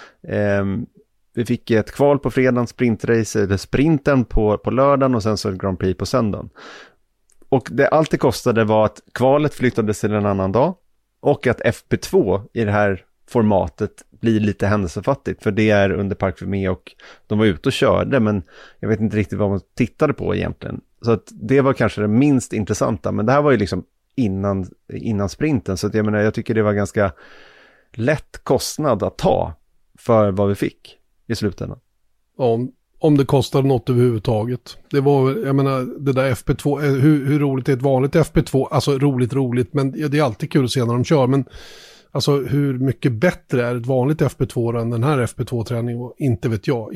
Vi fick ett kval på fredagen, sprintrace, eller sprinten på lördagen och sen så ett Grand Prix på söndagen. Och allt det kostade var att kvalet flyttades till en annan dag och att FP2 i det här formatet blir lite händelsefattigt, för det är under Parc Fermé och de var ute och körde, men jag vet inte riktigt vad man tittade på egentligen. Så att det var kanske det minst intressanta, men det här var ju liksom innan sprinten, så att jag menar, jag tycker det var ganska lätt kostnad att ta för vad vi fick i slutändan. Ja, om det kostade något överhuvudtaget. Det var, jag menar, det där FP2, hur roligt är ett vanligt FP2? Alltså roligt, men det är alltid kul att se när de kör, men alltså hur mycket bättre är ett vanligt FP2 än den här FP2-träningen? Inte vet jag.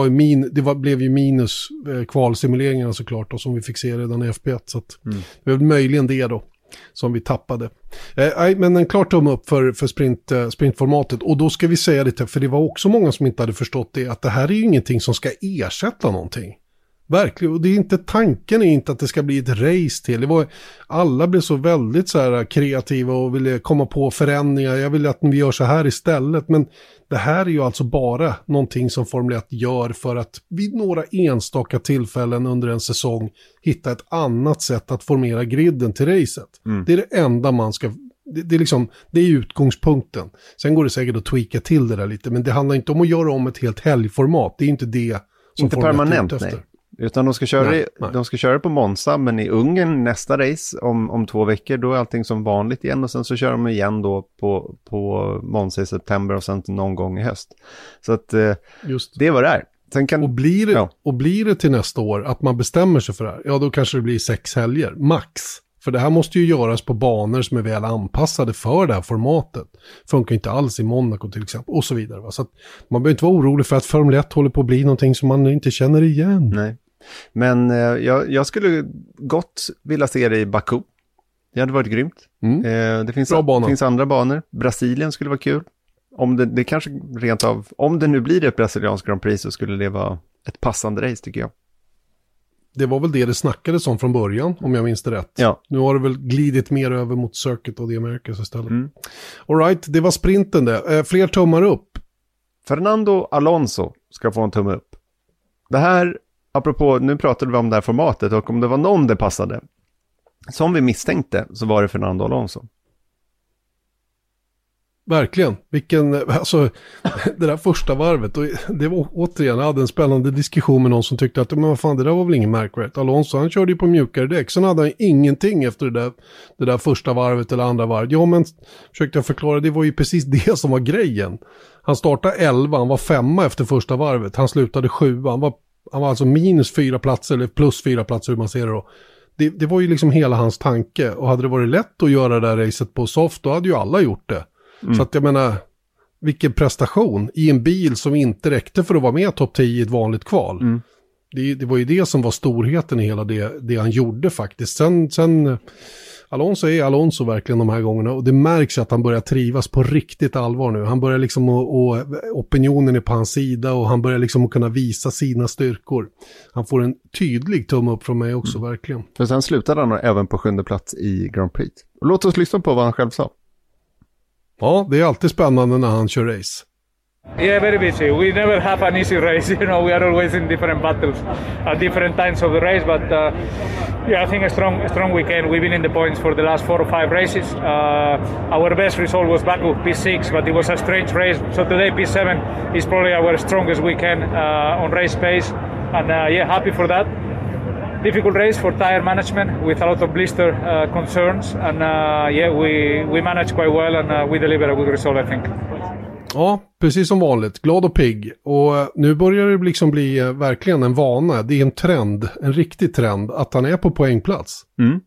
Blev ju minus kvalsimuleringarna såklart då, som vi fick se redan i FP1. Så att det var möjligen det då som vi tappade. Men en klar tumme upp för sprintformatet. Och då ska vi säga det, för det var också många som inte hade förstått det, att det här är ju ingenting som ska ersätta någonting. Verkligen, och det är inte, tanken är inte att det ska bli ett race till. Alla blev så väldigt så här kreativa och ville komma på förändringar. Jag vill att vi gör så här istället. Men det här är ju alltså bara någonting som Formel 1 gör för att vid några enstaka tillfällen under en säsong hitta ett annat sätt att formera griden till racet. Det är det enda man ska... Det är utgångspunkten. Sen går det säkert att tweaka till det där lite. Men det handlar inte om att göra om ett helt helgformat. Det är inte det som inte Formel 1 permanent, är ute efter. nej. Utan de ska köra på Monza, men i Ungern nästa race om 2 veckor, då är allting som vanligt igen, och sen så kör de igen då på Monza i september och sen någon gång i höst. Så att det var det är. Sen och blir det till nästa år att man bestämmer sig för det här, ja då kanske det blir 6 helger, max. För det här måste ju göras på banor som är väl anpassade för det här formatet. Funkar inte alls i Monaco till exempel, och så vidare. Va? Så att man behöver inte vara orolig för att Formel 1 håller på att bli någonting som man inte känner igen. Nej, men jag skulle gott vilja se det i Baku. Det hade varit grymt. Det finns andra banor. Brasilien skulle vara kul. Om det kanske rent av, om det nu blir ett brasiliansk Grand Prix, så skulle det vara ett passande race tycker jag. Det var väl det snackades om från början, om jag minns det rätt. Ja. Nu har det väl glidit mer över mot Circuit och The Americas istället. All right, det var sprinten det. Fler tummar upp. Fernando Alonso ska få en tumme upp. Det här, apropå, nu pratade vi om det här formatet, och om det var någon det passade, som vi misstänkte, så var det Fernando Alonso. Verkligen. Alltså det där första varvet, och det var återigen, jag hade en spännande diskussion med någon som tyckte att, men vad fan, det där var väl ingen märkvärdigt. Alonso, han körde ju på mjukare däck, sen hade han ingenting efter det där första varvet eller andra varvet. Ja, men försökte jag förklara, det var ju precis det som var grejen. Han startade 11, han var 5 efter första varvet, han slutade 7, han var alltså minus 4 platser, eller plus 4 platser hur man ser det då. Det var ju liksom hela hans tanke, och hade det varit lätt att göra det där racet på soft, då hade ju alla gjort det. Så att jag menar, vilken prestation i en bil som inte räckte för att vara med topp 10 i ett vanligt kval. Det var ju det som var storheten i hela det han gjorde faktiskt. Sen Alonso är Alonso verkligen de här gångerna, och det märks att han börjar trivas på riktigt allvar nu. Han börjar liksom, och opinionen är på hans sida, och han börjar liksom kunna visa sina styrkor. Han får en tydlig tumme upp från mig också, verkligen. För sen slutade han även på 7:e plats i Grand Prix. Och låt oss lyssna på vad han själv sa. Ja, det är alltid spännande när han kör race. Yeah, very busy. We never have an easy race. You know, we are always in different battles at different times of the race. But yeah, I think a strong weekend. We've been in the points for the last 4 or 5 races. Our best result was Baku, P6, but it was a strange race. So today P7 is probably our strongest weekend on race pace. And yeah, happy for that. Difficult race for tire management with a lot of blister concerns, and yeah, we managed quite well, and we delivered a good result, I think. Ja, precis som vanligt. Glad och pigg. Och nu börjar det liksom bli verkligen en vana. Det är en trend, en riktig trend, att han är på poängplats.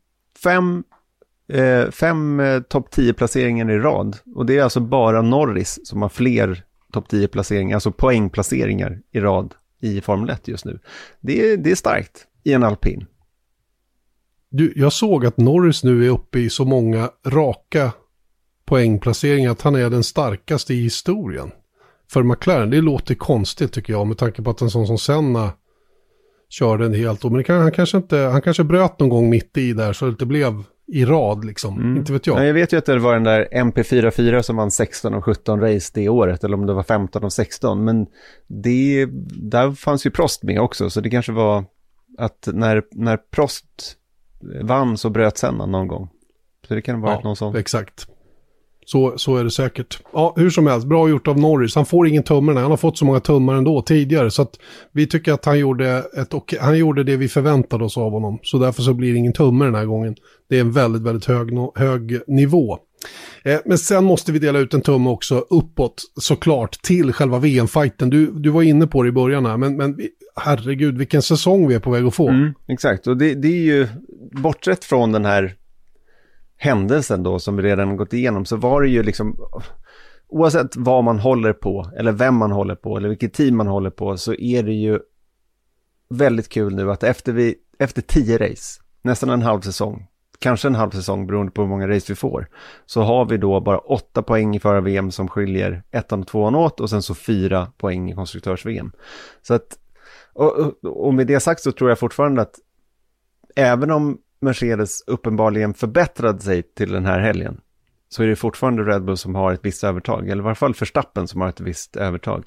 5 topp 10 placeringar i rad. Och det är alltså bara Norris som har fler topp 10 placeringar, alltså poängplaceringar i rad i Formel 1 just nu. Det är starkt i en alpin. Jag såg att Norris nu är uppe i så många raka poängplaceringar att han är den starkaste i historien för McLaren. Det låter konstigt tycker jag, med tanke på att en sån som Senna körde en helt år. Men han kanske bröt någon gång mitt i där så det inte blev i rad liksom. Inte vet jag. Ja, jag vet ju att det var den där MP44 som vann 16 och 17 race det året, eller om det var 15 och 16. Men där fanns ju Prost med också, så det kanske var att när Prost vann så bröt Senna någon gång. Så det kan vara någon sån. Exakt. Så är det säkert. Ja, hur som helst, bra gjort av Norris. Han får ingen tummar, han har fått så många tummar ändå tidigare, så att vi tycker att han gjorde det vi förväntade oss av honom. Så därför så blir det ingen tummar den här gången. Det är en väldigt, väldigt hög nivå. Men sen måste vi dela ut en tumme också uppåt, såklart, till själva VM-fighten. Du var inne på det i början här, men herregud, vilken säsong vi är på väg att få. Exakt, och det är ju bortsett från den här händelsen då som vi redan gått igenom, så var det ju liksom, oavsett vad man håller på eller vem man håller på eller vilket team man håller på, så är det ju väldigt kul nu att efter 10 race, nästan en halv säsong, kanske en halv säsong beroende på hur många race vi får, så har vi då bara 8 poäng i förra VM som skiljer 1 och 2 åt, och sen så 4 poäng i konstruktörs-VM. Så att, och med det sagt så tror jag fortfarande att även om Mercedes uppenbarligen förbättrade sig till den här helgen, så är det fortfarande Red Bull som har ett visst övertag, eller i varje fall Verstappen som har ett visst övertag.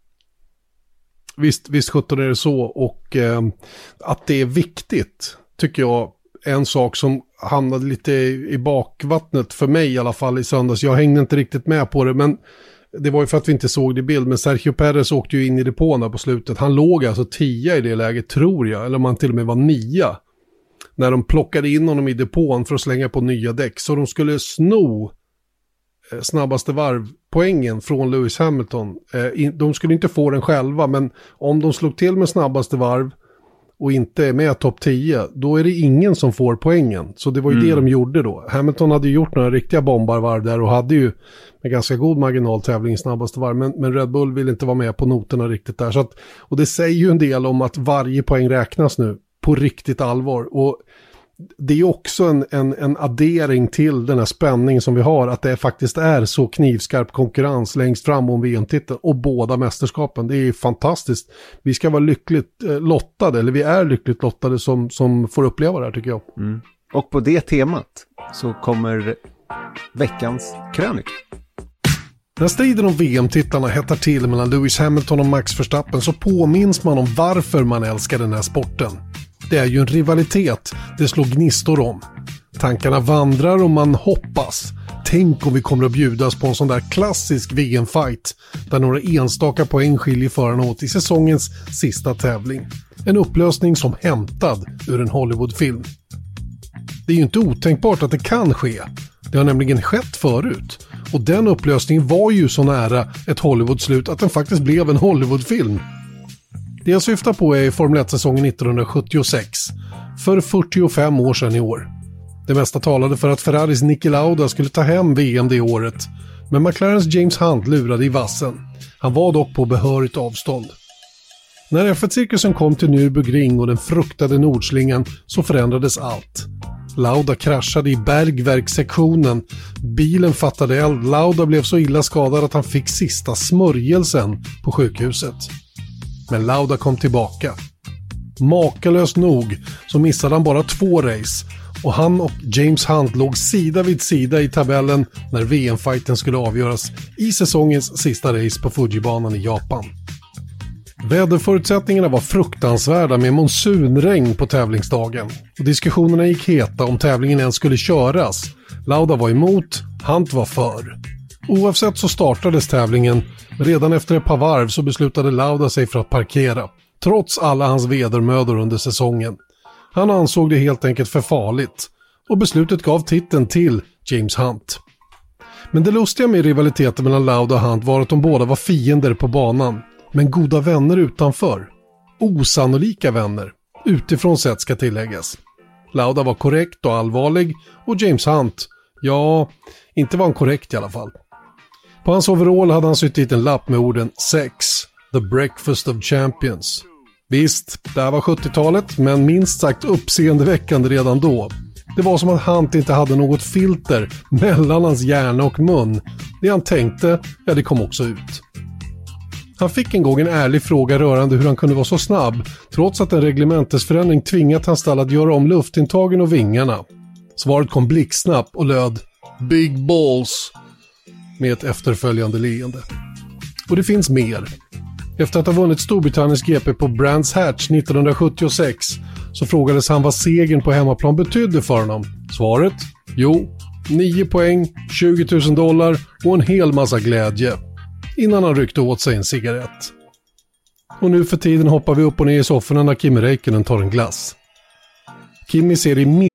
Visst 17 är det så, och att det är viktigt tycker jag, en sak som hamnade lite i bakvattnet för mig i alla fall i söndags. Jag hängde inte riktigt med på det, men det var ju för att vi inte såg det i bild, men Sergio Perez åkte ju in i depån på slutet. Han låg alltså 10 i det läget, tror jag, eller om han till och med var 9. När de plockade in honom i depån för att slänga på nya däck. Så de skulle sno snabbaste varvpoängen från Lewis Hamilton. De skulle inte få den själva, men om de slog till med snabbaste varv och inte är med topp 10, då är det ingen som får poängen. Så det var ju det de gjorde då. Hamilton hade gjort några riktiga bombarvarv där och hade ju med ganska god marginal tävling i snabbaste varv. Men Red Bull vill inte vara med på noterna riktigt där. Så att, och det säger ju en del om att varje poäng räknas nu på riktigt allvar. Och det är också en addering till den här spänningen som vi har, att det faktiskt är så knivskarp konkurrens längst fram om VM-titeln och båda mästerskapen. Det är fantastiskt. Vi ska vara lyckligt lottade, eller vi är lyckligt lottade som får uppleva det här, tycker jag. Och på det temat så kommer veckans krönik. När striden om VM-titlarna hettar till mellan Lewis Hamilton och Max Verstappen, så påminns man om varför man älskar den här sporten. Det är ju en rivalitet, det slår gnistor om. Tankarna vandrar och man hoppas. Tänk om vi kommer att bjudas på en sån där klassisk VM-fight där några enstaka poäng skiljer förarna åt i säsongens sista tävling. En upplösning som hämtad ur en Hollywoodfilm. Det är ju inte otänkbart att det kan ske. Det har nämligen skett förut. Och den upplösningen var ju så nära ett Hollywood-slut att den faktiskt blev en Hollywoodfilm. Det jag syftar på är Formel 1-säsongen 1976, för 45 år sedan i år. Det mesta talade för att Ferraris Niki Lauda skulle ta hem VM det året, men McLarens James Hunt lurade i vassen. Han var dock på behörigt avstånd. När F1-cirkusen kom till Nürburgring och den fruktade nordslingan, så förändrades allt. Lauda kraschade i bergverkssektionen. Bilen fattade eld. Lauda blev så illa skadad att han fick sista smörjelsen på sjukhuset. Men Lauda kom tillbaka. Makalöst nog så missade han bara 2 race, och han och James Hunt låg sida vid sida i tabellen när VM-fighten skulle avgöras i säsongens sista race på Fujibanan i Japan. Väderförutsättningarna var fruktansvärda med monsunregn på tävlingsdagen, och diskussionerna gick heta om tävlingen ens skulle köras. Lauda var emot, Hunt var för. Oavsett så startades tävlingen, men redan efter ett par varv så beslutade Lauda sig för att parkera, trots alla hans vedermödor under säsongen. Han ansåg det helt enkelt för farligt, och beslutet gav titeln till James Hunt. Men det lustiga med rivaliteten mellan Lauda och Hunt var att de båda var fiender på banan, men goda vänner utanför. Osannolika vänner, utifrån sett ska tilläggas. Lauda var korrekt och allvarlig och James Hunt, ja, inte var han korrekt i alla fall. På hans overall hade han sytt dit en lapp med orden 6, The Breakfast of Champions. Visst, det här var 70-talet, men minst sagt uppseendeväckande redan då. Det var som att Hunt inte hade något filter mellan hans hjärna och mun. Det han tänkte, ja det kom också ut. Han fick en gång en ärlig fråga rörande hur han kunde vara så snabb, trots att en reglementesförändring tvingat hans stall att göra om luftintagen och vingarna. Svaret kom blixtsnabbt och löd Big balls, med ett efterföljande leende. Och det finns mer. Efter att ha vunnit Storbritanniens GP på Brands Hatch 1976 så frågades han vad segern på hemmaplan betydde för honom. Svaret? Jo, 9 poäng, $20,000 och en hel massa glädje. Innan han ryckte åt sig en cigarett. Och nu för tiden hoppar vi upp och ner i sofforna när Kimi Räikkönen tar en glass. Kimi ser i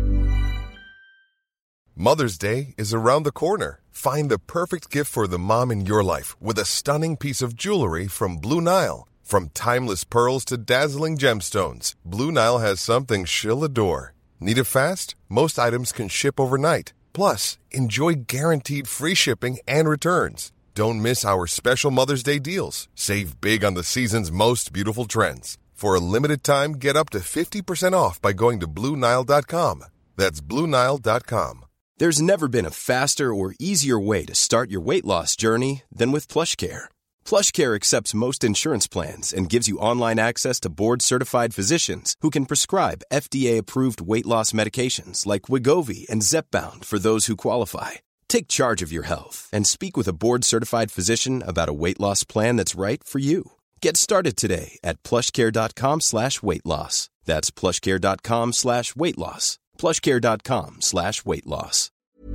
Mother's Day is around the corner. Find the perfect gift for the mom in your life with a stunning piece of jewelry from Blue Nile. From timeless pearls to dazzling gemstones, Blue Nile has something she'll adore. Need it fast? Most items can ship overnight. Plus, enjoy guaranteed free shipping and returns. Don't miss our special Mother's Day deals. Save big on the season's most beautiful trends. For a limited time, get up to 50% off by going to BlueNile.com. That's BlueNile.com. There's never been a faster or easier way to start your weight loss journey than with PlushCare. PlushCare accepts most insurance plans and gives you online access to board-certified physicians who can prescribe FDA-approved weight loss medications like Wegovy and Zepbound for those who qualify. Take charge of your health and speak with a board-certified physician about a weight loss plan that's right for you. Get started today at plushcare.com/weightloss. That's plushcare.com/weightloss. plushcare.com/weightloss.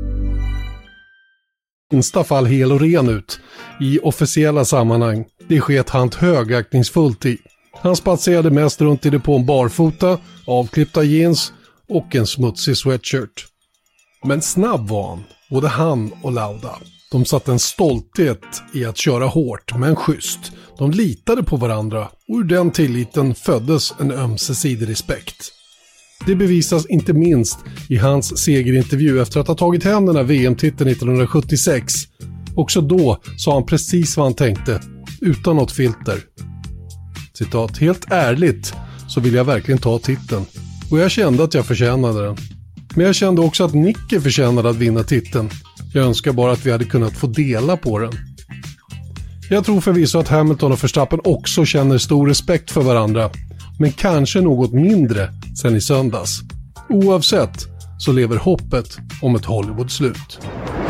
minsta fall hel och ren ut i officiella sammanhang. Det sket Hunt högaktningsfullt i. Han spatserade mest runt i depån barfota, avklippta jeans och en smutsig sweatshirt. Men snabb var han, både han och Lauda. De satte en stolthet i att köra hårt men schysst. De litade på varandra och ur den tilliten föddes en ömsesidig respekt. Det bevisas inte minst i hans segerintervju efter att ha tagit hem den här VM-titeln 1976. Också då sa han precis vad han tänkte, utan något filter. Citat, helt ärligt så vill jag verkligen ta titeln. Och jag kände att jag förtjänade den. Men jag kände också att Nicky förtjänade att vinna titeln. Jag önskar bara att vi hade kunnat få dela på den. Jag tror förvisso att Hamilton och Verstappen också känner stor respekt för varandra. Men kanske något mindre sen i söndags. Oavsett så lever hoppet om ett Hollywood-slut.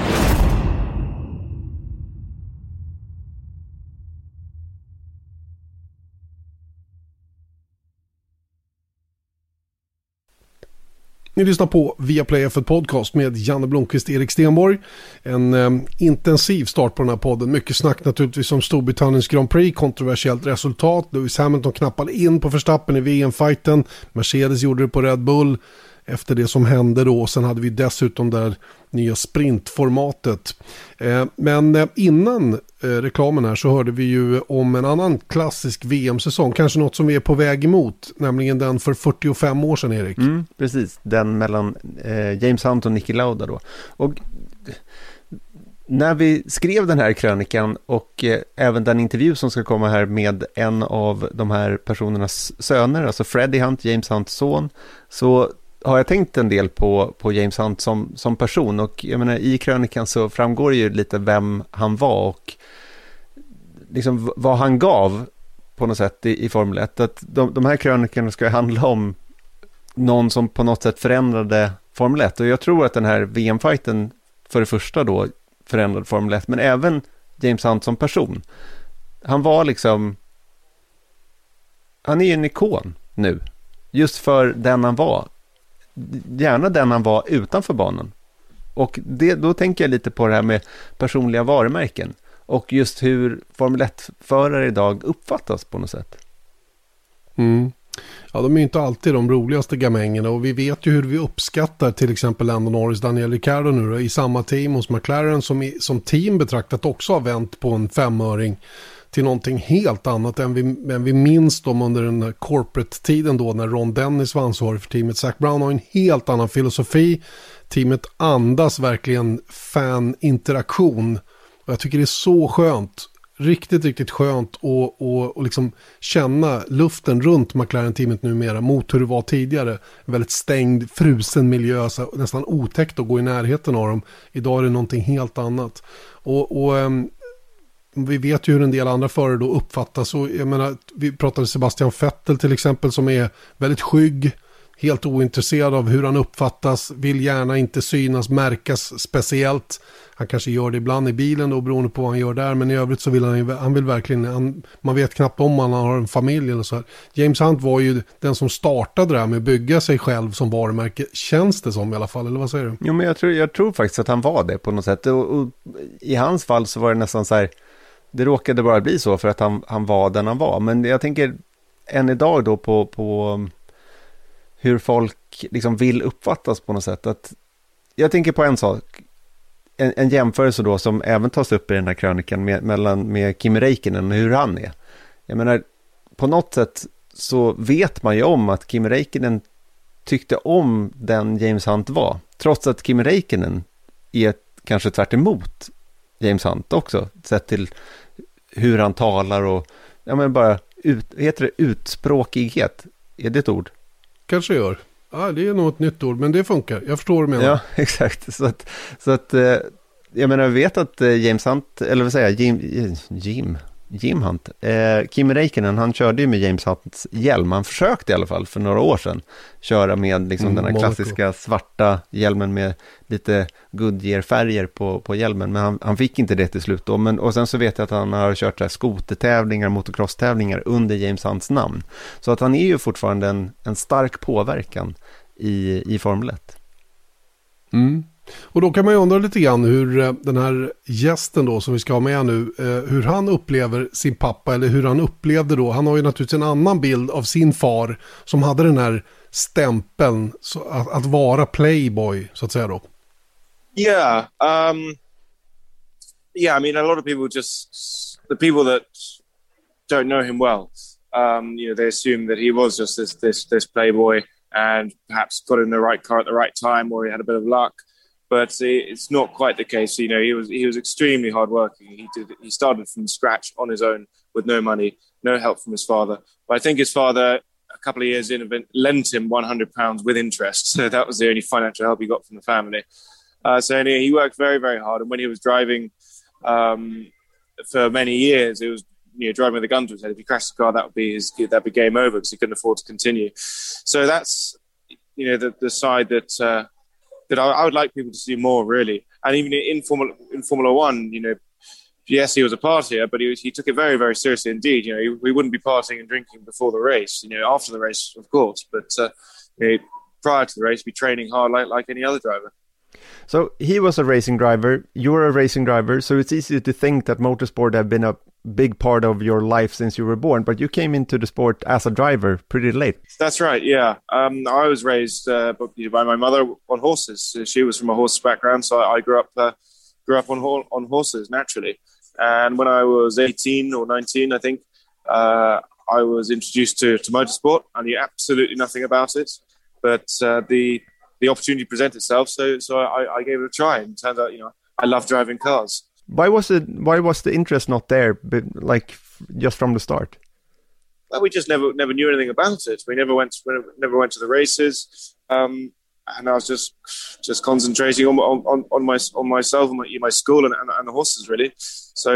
Ni lyssnar på Viaplay F1 Podcast med Janne Blomqvist och Erik Stenborg. En intensiv start på den här podden. Mycket snack naturligtvis om Storbritanniens Grand Prix. Kontroversiellt resultat. Lewis Hamilton knappade in på Verstappen i VM-fighten. Mercedes gjorde det på Red Bull efter det som hände då. Sen hade vi dessutom där nya sprintformatet. Men innan reklamen här så hörde vi ju om en annan klassisk VM-säsong. Kanske något som vi är på väg emot. Nämligen den för 45 år sedan, Erik. Precis, den mellan James Hunt och Niki Lauda då. Och när vi skrev den här krönikan och även den intervju som ska komma här med en av de här personernas söner, alltså Freddie Hunt, James Hunts son, så har jag tänkt en del på James Hunt som person. Och jag menar, i krönikan så framgår ju lite vem han var och liksom vad han gav på något sätt i Formel 1. Att de här krönikorna ska handla om någon som på något sätt förändrade Formel 1. Och jag tror att den här VM-fighten för det första då förändrade Formel 1, men även James Hunt som person. Han var liksom, han är ju en ikon nu. Just för den han var. Gärna den han var utanför banan. Och då tänker jag lite på det här med personliga varumärken. Och just hur Formel 1-förare idag uppfattas på något sätt. Ja, de är ju inte alltid de roligaste gamängerna och vi vet ju hur vi uppskattar till exempel Lando Norris, Daniel Ricciardo nu då, i samma team hos McLaren som team betraktat också har vänt på en 5-öring till någonting helt annat än vi minns dem under den här corporate-tiden då när Ron Dennis var ansvarig för teamet. Zac Brown har en helt annan filosofi. Teamet andas verkligen fan-interaktion och jag tycker det är så skönt. Riktigt, riktigt skönt och liksom känna luften runt McLaren-teamet numera mot hur det var tidigare. En väldigt stängd, frusen miljö, så nästan otäckt att gå i närheten av dem. Idag är det någonting helt annat. Och vi vet ju hur en del andra förare då uppfattas. Och jag menar, vi pratade Sebastian Vettel till exempel som är väldigt skygg, helt ointresserad av hur han uppfattas, vill gärna inte synas, märkas speciellt. Han kanske gör det ibland i bilen då beroende på vad han gör där, men i övrigt så vill han vill verkligen, man vet knappt om han har en familj eller så här. James Hunt var ju den som startade det här med att bygga sig själv som varumärke, känns det som i alla fall, eller vad säger du? Jo, men jag tror faktiskt att han var det på något sätt, och i hans fall så var det nästan så här, det råkade bara bli så för att han var den han var, men jag tänker än idag då på hur folk liksom vill uppfattas på något sätt, att jag tänker på en sak, en jämförelse då som även tas upp i den här krönikan med Kimi Räikkönen och hur han är. Jag menar, på något sätt så vet man ju om att Kimi Räikkönen tyckte om den James Hunt var, trots att Kimi Räikkönen är kanske tvärt emot James Hunt också, sett till hur han talar och bara heter det utspråkighet? Är det ett ord? Kanske gör. Ja, det är nog ett nytt ord, men det funkar. Jag förstår vad du menar. Ja, exakt. Så att jag menar, jag vet att James Hunt, eller vad säger jag, Jim Hunt. Kimi Räikkönen, han körde ju med James Hunts hjälm. Han försökte i alla fall för några år sedan köra med liksom den här klassiska svarta hjälmen med lite Goodyear-färger på hjälmen. Men han fick inte det till slut då. Och sen så vet jag att han har kört här skotertävlingar, motocross-tävlingar under James Hunts namn. Så att han är ju fortfarande en stark påverkan i Formel 1. Mm. Och då kan man ju undra lite grann hur den här gästen då som vi ska ha med nu, hur han upplever sin pappa, eller hur han upplevde då. Han har ju naturligtvis en annan bild av sin far som hade den här stämpeln att vara playboy, så att säga då. Yeah. I mean, a lot of people the people that don't know him well, they assume that he was just this playboy and perhaps got in the right car at the right time, or he had a bit of luck. But it's not quite the case. He was extremely hardworking. He started from scratch on his own with no money, no help from his father. But I think his father, a couple of years in, lent him £100 with interest. So that was the only financial help he got from the family. So anyway, he worked very, very hard. And when he was driving for many years, it was driving with a gun to his head. If he crashed the car, that'd be game over because he couldn't afford to continue. So that's the side that I would like people to see more, really. And even in Formula One, yes, he was a partier, but he took it very, very seriously indeed. We wouldn't be partying and drinking before the race. After the race, of course, but prior to the race, be training hard like any other driver. So he was a racing driver, you're a racing driver, so it's easy to think that motorsport have been a big part of your life since you were born, but you came into the sport as a driver pretty late. That's right, yeah. I was raised by my mother on horses. She was from a horse background, so I grew up on horses naturally. And when I was 18 or 19, I think, I was introduced to motorsport. I knew absolutely nothing about it, but the opportunity presented itself, so I gave it a try, and it turned out, I love driving cars. Why was the interest not there, like just from the start? Well, we just never knew anything about it. We never went to the races, and I was just concentrating on myself, and my school, and the horses really. So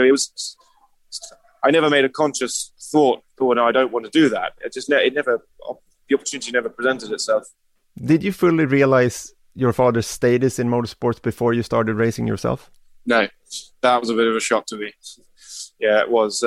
I never made a conscious thought. Oh no, I don't want to do that. The opportunity never presented itself. Did you fully realize your father's status in motorsports before you started racing yourself? No, that was a bit of a shock to me. Yeah, it was.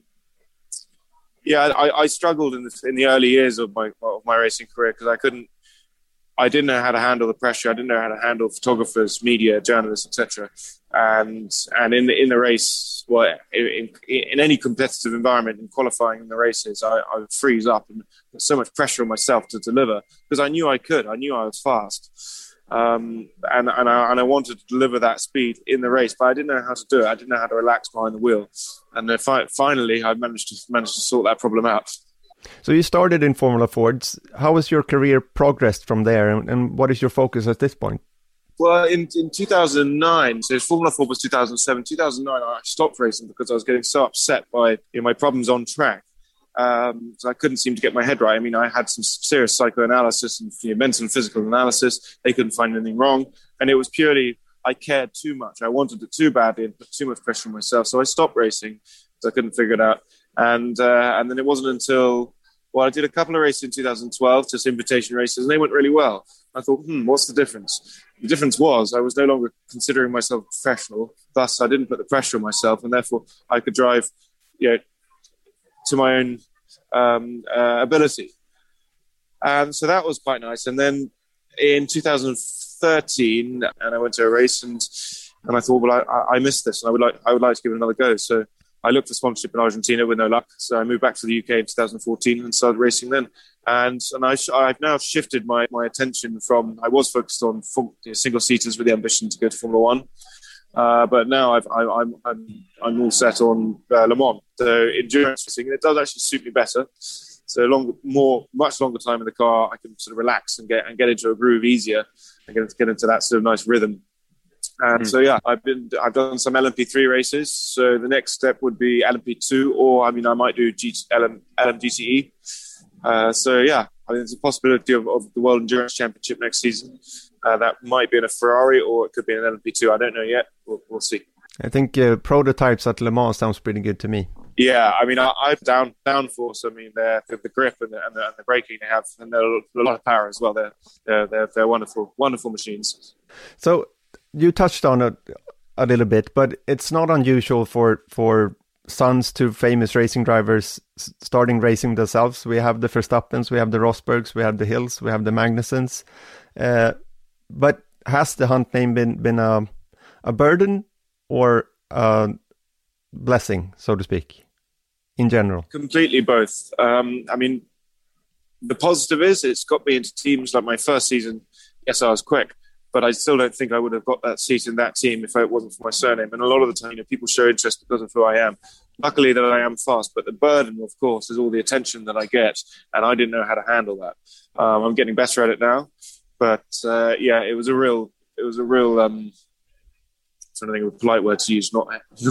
I struggled in the early years of my racing career because I didn't know how to handle the pressure. I didn't know how to handle photographers, media, journalists, etc. And in the race, well, in any competitive environment, in qualifying in the races, I would freeze up and put so much pressure on myself to deliver, because I knew I could. I knew I was fast, and I wanted to deliver that speed in the race, but I didn't know how to do it. I didn't know how to relax behind the wheel, and then finally, I managed to sort that problem out. So you started in Formula Ford. How has your career progressed from there, and what is your focus at this point? Well, in 2009, so Formula Ford was 2007. 2009, I stopped racing because I was getting so upset by my problems on track. So I couldn't seem to get my head right. I mean, I had some serious psychoanalysis and mental and physical analysis. They couldn't find anything wrong. And it was purely, I cared too much. I wanted it too badly and put too much pressure on myself. So I stopped racing because I couldn't figure it out. And then it wasn't until, well, I did a couple of races in 2012, just invitation races, and they went really well. I thought, what's the difference? The difference was I was no longer considering myself professional. Thus, I didn't put the pressure on myself, and therefore I could drive, to my own ability. And so that was quite nice. And then in 2013, and I went to a race, and I thought, well, I missed this, and I would like to give it another go. So I looked for sponsorship in Argentina with no luck. So I moved back to the UK in 2014 and started racing then. And I've now shifted my attention from, I was focused on single seaters with the ambition to go to Formula One. But now I'm all set on Le Mans. So endurance racing, it does actually suit me better. So much longer time in the car, I can sort of relax and get into a groove easier and get into that sort of nice rhythm. And so I've done some LMP3 races. So the next step would be LMP2, or I might do LMGTE. There's a possibility of the World Endurance Championship next season. That might be in a Ferrari, or it could be in an LMP2. I don't know yet. We'll see. I think prototypes at Le Mans sounds pretty good to me. Yeah, I'm downforce. The grip and the braking they have, and they're a lot of power as well. They're wonderful, wonderful machines. So you touched on it a little bit, but it's not unusual for sons to famous racing drivers starting racing themselves. We have the Verstappens, we have the Rosbergs, we have the Hills, we have the Magnusens. But has the Hunt name been a burden or a blessing, so to speak, in general? Completely both. The positive is it's got me into teams. Like my first season, yes, I was quick, but I still don't think I would have got that seat in that team if it wasn't for my surname. And a lot of the time, people show interest because of who I am. Luckily that I am fast, but the burden, of course, is all the attention that I get, and I didn't know how to handle that. I'm getting better at it now, but it was a real. I'm trying to think of a polite word to use.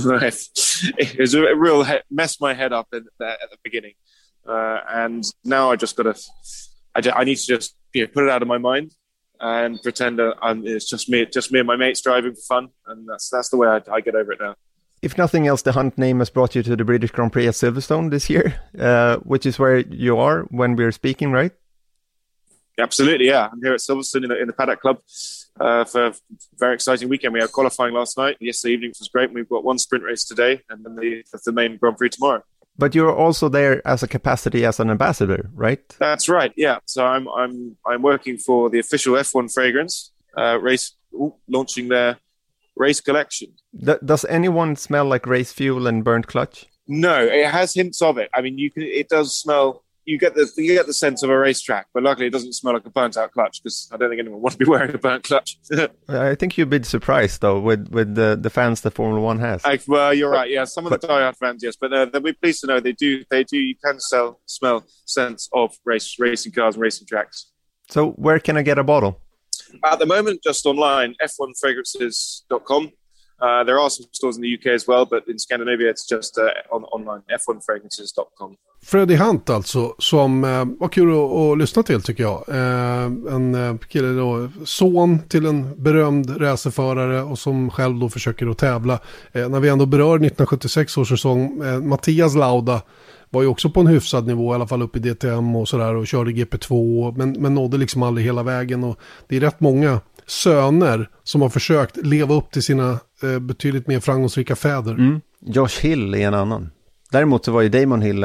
It was a real mess my head up at the beginning, and now I just got to. I need to just put it out of my mind and pretend it's just me and my mates driving for fun, and that's the way I get over it now. If nothing else, the Hunt name has brought you to the British Grand Prix at Silverstone this year, which is where you are when we're speaking, right? Absolutely, yeah. I'm here at Silverstone in the Paddock Club for a very exciting weekend. We had qualifying last night. Yesterday evening was great. We've got one sprint race today, and then the main Grand Prix tomorrow. But you're also there as a capacity as an ambassador, right? That's right, yeah. So I'm working for the official F1 Fragrance launching their race collection. Does anyone smell like race fuel and burnt clutch? No, it has hints of it. It does smell. You get the sense of a racetrack, but luckily it doesn't smell like a burnt out clutch, because I don't think anyone wants to be wearing a burnt clutch. I think you'd be surprised though with the fans that Formula One has. Well, you're right. Yeah, some of the diehard fans, yes, but they'll be pleased to know they do. You can smell sense of racing cars and racing tracks. So where can I get a bottle? At the moment, just online, f1fragrances.com. There are some stores in the UK as well, but in Scandinavia it's just online, f1fragrances.com. Freddie Hunt alltså, som var kul att lyssna till tycker jag. En kille då, son till en berömd racerförare och som själv då försöker att tävla. När vi ändå berör 1976 års säsong, Mattias Lauda var ju också på en hyfsad nivå, i alla fall upp i DTM och sådär, och körde GP2, men nådde liksom aldrig hela vägen, och det är rätt många söner som har försökt leva upp till sina betydligt mer framgångsrika fäder. Josh Hill är en annan. Däremot så var ju Damon Hill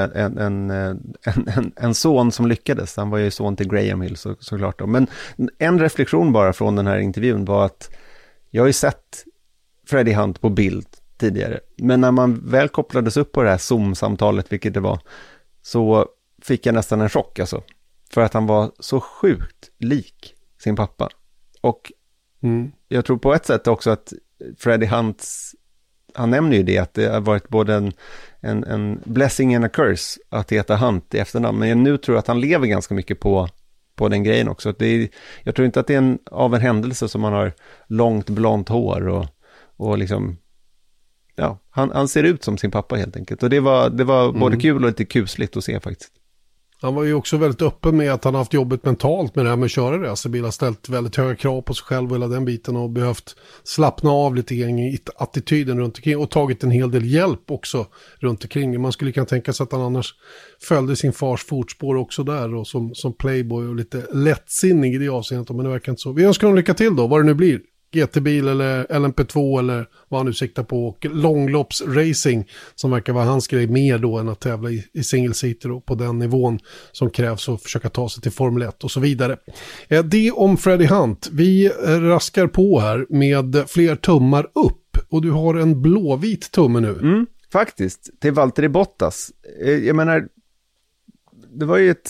en son som lyckades. Han var ju son till Graham Hill såklart då. Men en reflektion bara från den här intervjun var att jag har ju sett Freddie Hunt på bild tidigare. Men när man väl kopplades upp på det här Zoom-samtalet, vilket det var, så fick jag nästan en chock alltså. För att han var så sjukt lik sin pappa. Och jag tror på ett sätt också att Freddie Hunt, han nämner ju det, att det har varit både en blessing and a curse att heta Hunt i efternamn. Men nu tror jag att han lever ganska mycket på den grejen också. Jag tror inte att det är av en händelse som han har långt blont hår och liksom, ja, han ser ut som sin pappa helt enkelt. Och det var både kul och lite kusligt att se faktiskt. Han var ju också väldigt öppen med att han haft jobbet mentalt med det här med att köra racerbil. Har ställt väldigt höga krav på sig själv och hela den biten och behövt slappna av lite i attityden runt omkring och tagit en hel del hjälp också runt omkring. Man skulle kunna tänka sig att han annars följde sin fars fotspår också där och som playboy och lite lättsinnig i det avseendet, men det verkar inte så. Vi önskar honom lycka till då, vad det nu blir. GT-bil eller LMP2 eller vad han nu siktar på, och långloppsracing som verkar vara hans grej mer då än att tävla i single seater och på den nivån som krävs och försöka ta sig till Formel 1 och så vidare. Det om Freddie Hunt. Vi raskar på här med fler tummar upp och du har en blåvit tumme nu. Faktiskt, till Valtteri Bottas. Jag menar, det var ju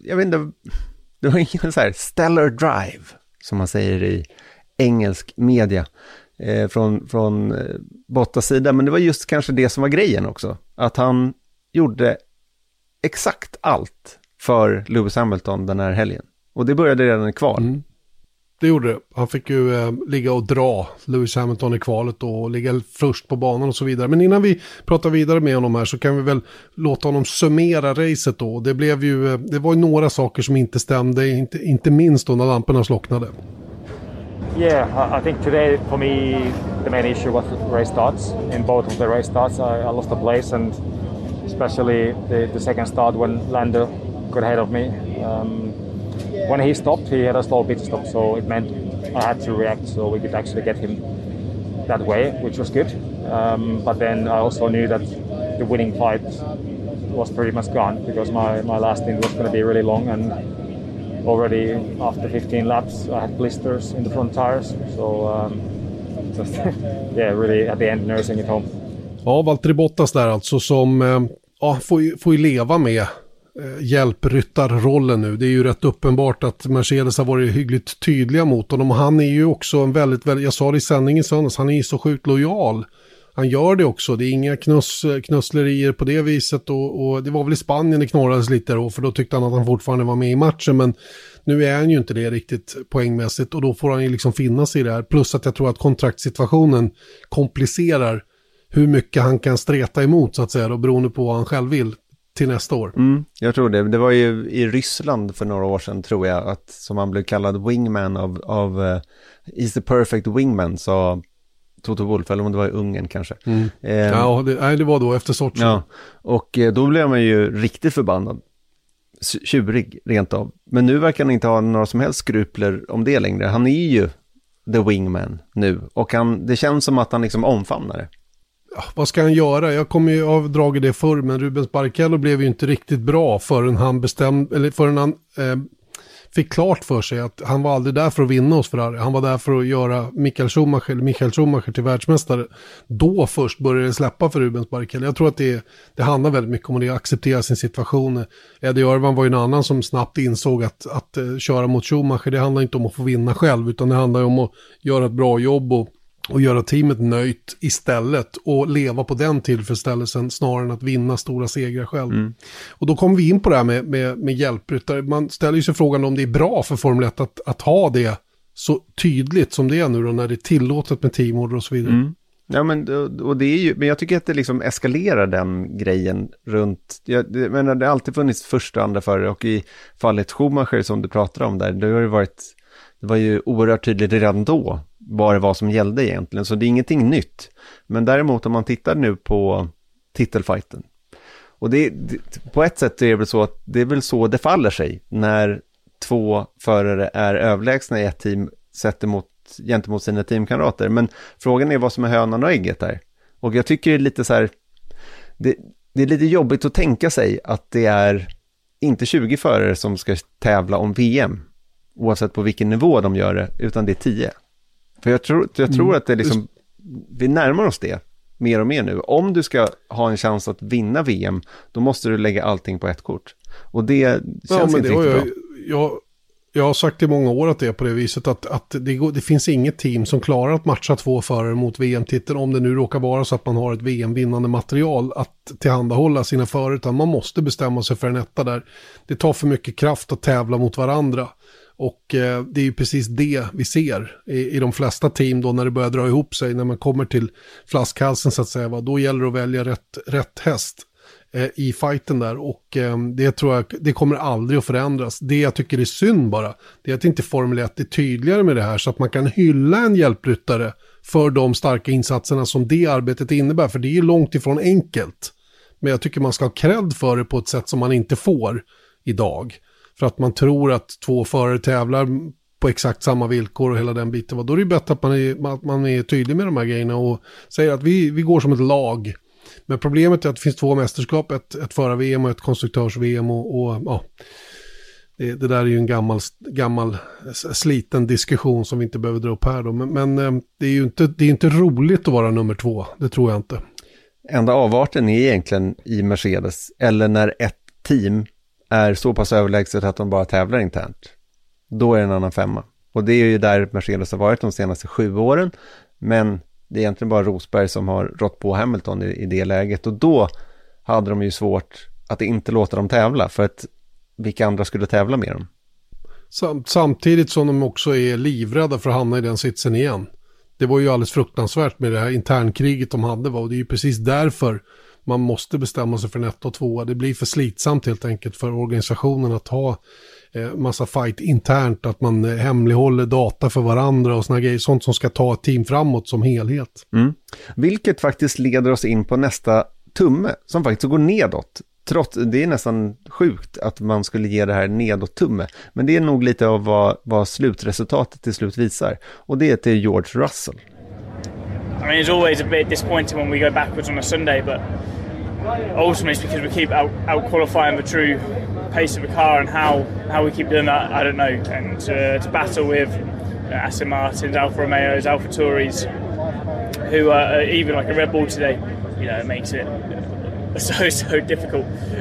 det var ingen så här stellar drive som man säger i engelsk media från Bottas sida, men det var just kanske det som var grejen också, att han gjorde exakt allt för Lewis Hamilton den här helgen, och det började redan i kval. Det gjorde det. Han fick ju ligga och dra Lewis Hamilton i kvalet och ligga först på banan och så vidare. Men innan vi pratar vidare med honom här så kan vi väl låta honom summera racet då. Det var ju några saker som inte stämde, inte minst då när lamporna slocknade. Yeah, I think today for me the main issue was the race starts. In both of the race starts I lost the place, and especially the second start when Lando got ahead of me. When he stopped, he had a slow pit stop, so it meant I had to react so we could actually get him that way, which was good. But then I also knew that the winning fight was pretty much gone because my last stint was going to be really long, and already after 15 laps I had blisters in the front tires, so just really at the end nursing it home. Ja, Valtteri Bottas där alltså som får ju leva med hjälpryttarrollen nu. Det är ju rätt uppenbart att Mercedes har varit hyggligt tydliga mot honom, och han är ju också en väldigt, jag sa det i sändningen söndags, han är ju så sjukt lojal. Han gör det också, det är inga knusslerier på det viset, och det var väl i Spanien det knorrades lite då, för då tyckte han att han fortfarande var med i matchen, men nu är han ju inte det riktigt poängmässigt, och då får han ju liksom finna sig i det här, plus att jag tror att kontraktssituationen komplicerar hur mycket han kan streta emot så att säga, då, beroende på vad han själv vill till nästa år. Jag tror det var ju i Ryssland för några år sedan, tror jag, att som han blev kallad wingman av Is the perfect wingman, sa Toto Wolff, eller om det var i Ungern kanske. Ja, det var då efter Sochi. Ja, och då blev man ju riktigt förbannad. Tjurig rent av. Men nu verkar han inte ha några som helst skrupler om det längre. Han är ju the wingman nu, och det känns som att han liksom omfamnar det. Ja, vad ska han göra? Jag kommer ju avdragit det förr, men Rubens Barrichello blev ju inte riktigt bra förrän han fick klart för sig att han var aldrig där för att vinna oss Ferrari. Han var där för att göra Michael Schumacher till världsmästare. Då först började det släppa för Rubens Barrichello. Jag tror att det handlar väldigt mycket om det, att acceptera sin situation. Eddie Irvine var ju en annan som snabbt insåg att köra mot Schumacher, det handlar inte om att få vinna själv, utan det handlar om att göra ett bra jobb och göra teamet nöjt istället, och leva på den tillfredsställelsen snarare än att vinna stora segrar själv. Och då kommer vi in på det här med hjälpryttare. Man ställer ju sig frågan om det är bra för Formel 1 att ha det så tydligt som det är nu då, när det är tillåtet med teamorder och så vidare. Ja, men jag tycker att det liksom eskalerar den grejen runt, jag menar, det har alltid funnits första och andra förare, och i fallet Schumacher som du pratar om där, det var ju oerhört tydligt redan då vad som gällde egentligen, så det är ingenting nytt. Men däremot om man tittar nu på titelfighten, och det på ett sätt är det väl så att det är väl så det faller sig när två förare är överlägsna i ett team gentemot sina teamkamrater. Men frågan är vad som är hönan och ägget där. Och jag tycker det är lite så här, det är lite jobbigt att tänka sig att det är inte 20 förare som ska tävla om VM, oavsett på vilken nivå de gör det, utan det är 10. För jag tror att det liksom vi närmar oss det mer och mer nu. Om du ska ha en chans att vinna VM, då måste du lägga allting på ett kort. Och det känns inte riktigt bra. Jag har sagt i många år att det är på det viset att det finns inget team som klarar att matcha 2 förare mot VM-titeln, om det nu råkar vara så att man har ett VM-vinnande material att tillhandahålla sina förare, utan man måste bestämma sig för en etta där. Det tar för mycket kraft att tävla mot varandra. Och det är ju precis det vi ser i de flesta team då, när det börjar dra ihop sig, när man kommer till flaskhalsen så att säga, då gäller det att välja rätt häst i fighten där, och det tror jag, det kommer aldrig att förändras. Det jag tycker är synd bara, det är att inte Formel 1 är tydligare med det här, så att man kan hylla en hjälpryttare för de starka insatserna som det arbetet innebär, för det är ju långt ifrån enkelt. Men jag tycker man ska ha cred för det på ett sätt som man inte får idag. För att man tror att 2 förare tävlar på exakt samma villkor och hela den biten. Då är det bättre att man är tydlig med de här grejerna och säger att vi går som ett lag. Men problemet är att det finns 2 mästerskap, ett förar-VM och ett konstruktörs-VM, och ja, det där är ju en gammal sliten diskussion som vi inte behöver dra upp här då. Men det är ju inte roligt att vara nummer 2, det tror jag inte. Enda avarten är egentligen i Mercedes, eller när ett team är så pass överlägset att de bara tävlar internt. Då är det en annan femma. Och det är ju där Mercedes har varit de senaste 7 åren, men det är egentligen bara Rosberg som har rått på Hamilton i det läget, och då hade de ju svårt att inte låta dem tävla, för att vilka andra skulle tävla med dem? Samtidigt som de också är livrädda för att hamna i den sitsen igen. Det var ju alldeles fruktansvärt med det här internkriget de hade, och det är ju precis därför man måste bestämma sig för en 1 och 2. Det blir för slitsamt helt enkelt för organisationen att ha massa fight internt, att man hemlighåller data för varandra och såna grejer, sånt som ska ta ett team framåt som helhet. Vilket faktiskt leder oss in på nästa tumme, som faktiskt går nedåt. Trots, det är nästan sjukt att man skulle ge det här nedåt-tumme, men det är nog lite av vad slutresultatet till slut visar, och det är till George Russell. I mean, it's always a bit disappointing when we go backwards on a Sunday, but ultimately it's because we keep out-qualifying the true pace of a car, and how we keep doing that, I don't know. And to battle with Aston Martins, Alfa Romeos, Alfa Tauris, who are even like a Red Bull today, you know, it makes it so difficult.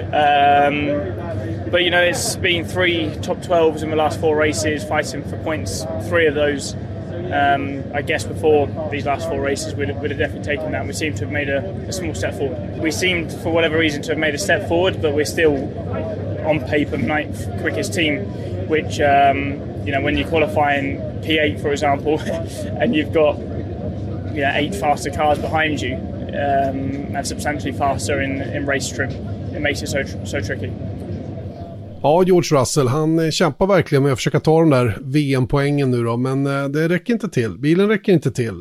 But you know, it's been 3 top 12s in the last 4 races, fighting for points. 3 of those, I guess, before these last 4 races, we'd have definitely taken that. And we seem to have made a small step forward. We seemed, for whatever reason, to have made a step forward, but we're still on paper 9th quickest team, which you know, when you qualify in P8, for example, and you've got 8 faster cars behind you, and substantially faster in race trim, it makes it so tricky. Ja, George Russell, han kämpar verkligen med att försöka ta de där VM-poängen nu då, men det räcker inte till. Bilen räcker inte till.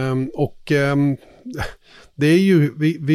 Det är ju,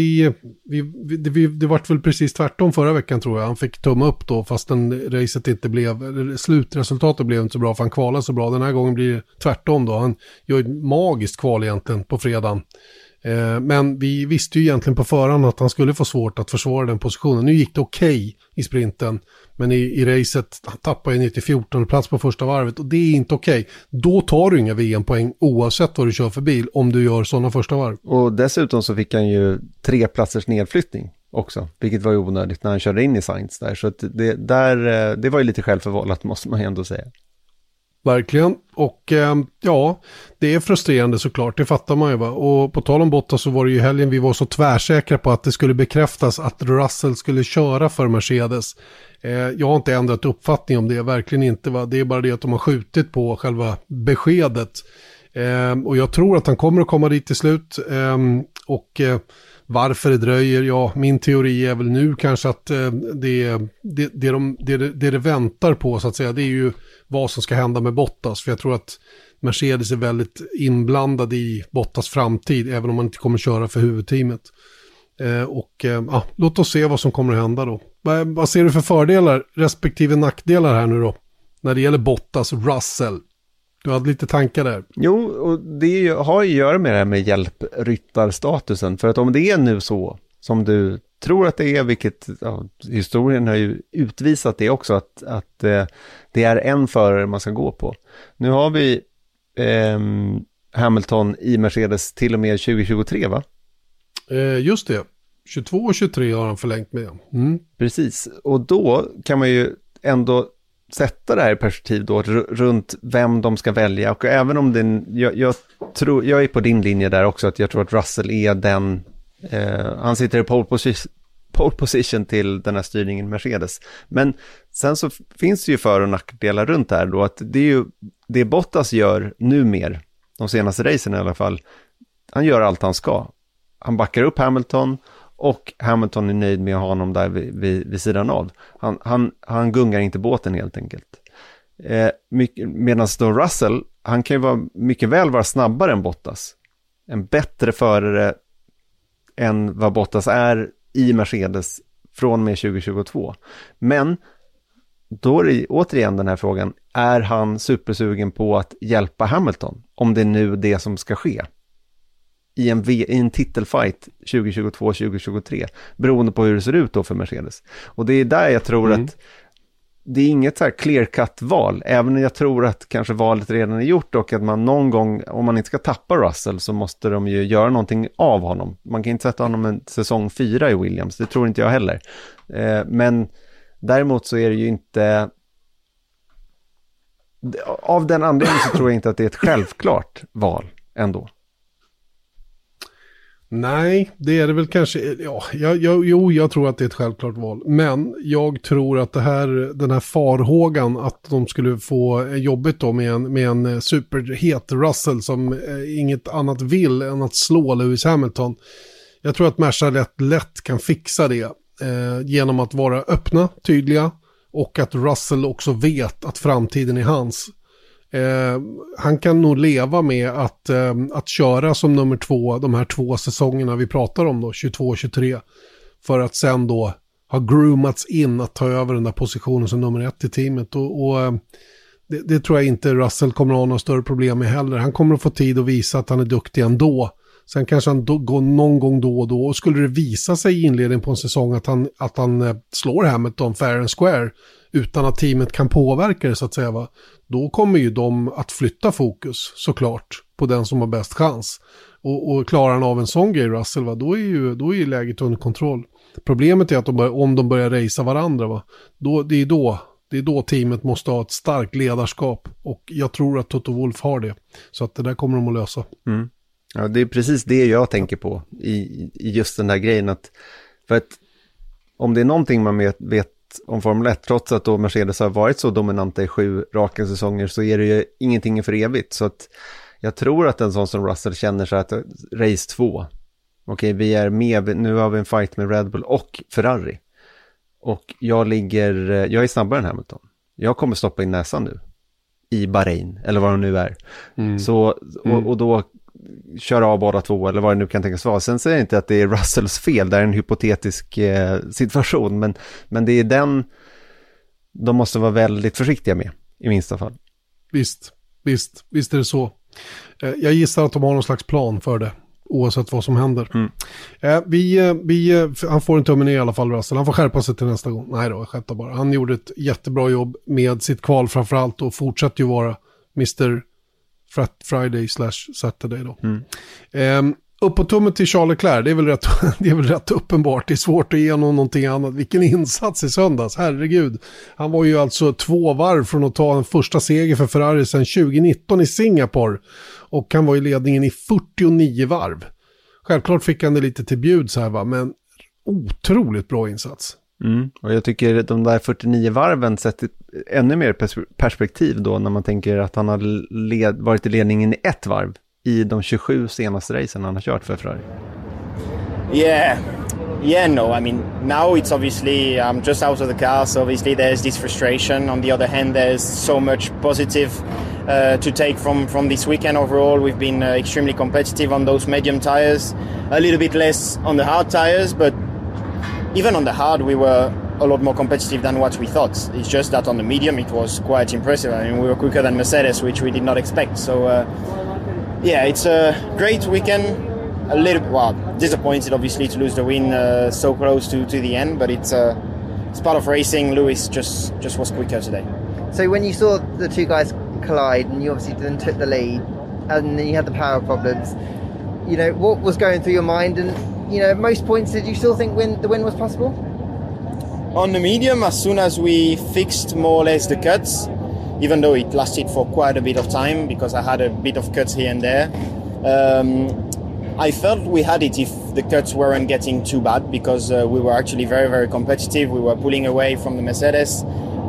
det var väl precis tvärtom förra veckan, tror jag. Han fick tumma upp då, fast racet inte blev, slutresultatet blev inte så bra, för han kvalade så bra. Den här gången blir det tvärtom då. Han gör ett magiskt kval egentligen på fredagen. Men vi visste ju egentligen på förhand att han skulle få svårt att försvara den positionen. Nu gick det okej i sprinten, men i racet tappade han ner till 14:e plats på första varvet, och det är inte okej. Då tar du inga VM-poäng oavsett vad du kör för bil, om du gör sådana första varv. Och dessutom så fick han ju 3 platsers nedflyttning också, vilket var ju onödigt när han körde in i Sainz där. Så att det var ju lite självförvållat, måste man ju ändå säga. Verkligen, och ja, det är frustrerande såklart, det fattar man ju, va. Och på tal om Bottas, så var det ju helgen vi var så tvärsäkra på att det skulle bekräftas att Russell skulle köra för Mercedes. Jag har inte ändrat uppfattning om det, verkligen inte, va. Det är bara det att de har skjutit på själva beskedet. Och jag tror att han kommer att komma dit till slut. Varför det dröjer, ja, min teori är väl nu kanske att det väntar på, så att säga, det är ju vad som ska hända med Bottas. För jag tror att Mercedes är väldigt inblandad i Bottas framtid, även om man inte kommer köra för huvudteamet. Låt oss se vad som kommer att hända då. Vad ser du för fördelar respektive nackdelar här nu då, när det gäller Bottas och Russell? Du hade lite tankar där. Jo, och det har ju att göra med det här med hjälpryttarstatusen. För att om det är nu så som du tror att det är, vilket historien har ju utvisat det också, att det är en förare man ska gå på. Nu har vi Hamilton i Mercedes till och med 2023, va? Just det. 22 och 23 har han förlängt med. Precis, och då kan man ju ändå sätta det här i perspektiv då runt vem de ska välja. Och även om jag är på din linje där också, att jag tror att Russell är den, han sitter i pole position till den här styrningen Mercedes. Men sen så finns det ju för- och nackdelar runt det här då, att det är ju det Bottas gör nu mer, de senaste racen i alla fall, han gör allt han ska. Han backar upp Hamilton och Hamilton är nöjd med att ha honom där vid sidan av. Han gungar inte båten helt enkelt. Medan då Russell, han kan ju mycket väl vara snabbare än Bottas. En bättre förare än vad Bottas är i Mercedes från med 2022. Men då är det återigen den här frågan, är han supersugen på att hjälpa Hamilton? Om det är nu det som ska ske i en titelfight 2022-2023, beroende på hur det ser ut då för Mercedes. Och det är där jag tror att det är inget så här clear-cut val, även om jag tror att kanske valet redan är gjort och att man någon gång, om man inte ska tappa Russell, så måste de ju göra någonting av honom. Man kan inte sätta honom en säsong 4 i Williams, det tror inte jag heller. Men däremot så är det ju inte, av den anledningen så tror jag inte att det är ett självklart val ändå. Nej, det är det väl kanske. Ja, jag tror att det är ett självklart val. Men jag tror att den här farhågan att de skulle få jobbigt då med en superhet Russell som inget annat vill än att slå Lewis Hamilton. Jag tror att Merca lätt kan fixa det genom att vara öppna, tydliga, och att Russell också vet att framtiden är hans. Han kan nog leva med att köra som nummer 2 de här 2 säsongerna vi pratar om då, 22 och 23, för att sen då ha groomats in att ta över den där positionen som nummer 1 i teamet, och det tror jag inte Russell kommer att ha några större problem med heller. Han kommer att få tid att visa att han är duktig ändå. Sen kanske han går någon gång då och då, och skulle det visa sig i inledningen på en säsong att han slår Hamilton fair and square utan att teamet kan påverka det så att säga, va? Då kommer ju de att flytta fokus såklart på den som har bäst chans. Och klarar han av en sån grej, Russell, va? Då är ju läget under kontroll. Problemet är att om de börjar racea varandra, va? Det är då teamet måste ha ett starkt ledarskap, och jag tror att Toto Wolff har det. Så att det där kommer de att lösa. Mm. Ja, det är precis det jag tänker på i just den här grejen, för att om det är någonting man vet om Formel 1, trots att då Mercedes har varit så dominanta i 7 raka säsonger, så är det ju ingenting för evigt. Så att jag tror att en sån som Russell känner sig att race 2, okej, vi är med, nu har vi en fight med Red Bull och Ferrari, och jag är snabbare än Hamilton, jag kommer stoppa in näsan nu i Bahrain, eller vad det nu är. Så, och då köra av båda 2, eller vad det nu kan tänkas vara. Sen säger jag inte att det är Russells fel, det är en hypotetisk situation, men det är den de måste vara väldigt försiktiga med, i minsta fall. Visst är det så. Jag gissar att de har någon slags plan för det, oavsett vad som händer. Han får en tummen i alla fall, Russell. Han får skärpa sig till nästa gång. Nej då, jag skämtar bara. Han gjorde ett jättebra jobb med sitt kval framförallt, och fortsätter ju vara Mr. Friday/Saturday då. Upp på tummen till Charles Leclerc, det är väl rätt uppenbart. Det är svårt att ge någonting annat. Vilken insats i söndags, herregud. Han var ju alltså 2 varv från att ta en första seger för Ferrari sedan 2019 i Singapore, och han var i ledningen i 49 varv. Självklart fick han det lite till bjuds här, va, men otroligt bra insats. Och jag tycker de där 49 varven sätter ännu mer perspektiv då, när man tänker att han har varit i ledningen i 1 varv i de 27 senaste racen han har kört för Ferrari. No, I mean, now it's obviously I'm just out of the car, so obviously there's this frustration. On the other hand, there's so much positive to take from this weekend overall. We've been extremely competitive on those medium tires, a little bit less on the hard tires, but even on the hard, we were a lot more competitive than what we thought. It's just that on the medium, it was quite impressive. I mean, we were quicker than Mercedes, which we did not expect. So, it's a great weekend. A little bit, disappointed, obviously, to lose the win so close to the end, but it's part of racing. Lewis just was quicker today. So when you saw the two guys collide, and you obviously then took the lead, and you had the power problems. You know, what was going through your mind? And, you know, at most points, did you still think the win was possible? On the medium, as soon as we fixed more or less the cuts, even though it lasted for quite a bit of time because I had a bit of cuts here and there, I felt we had it if the cuts weren't getting too bad because we were actually very, very competitive. We were pulling away from the Mercedes.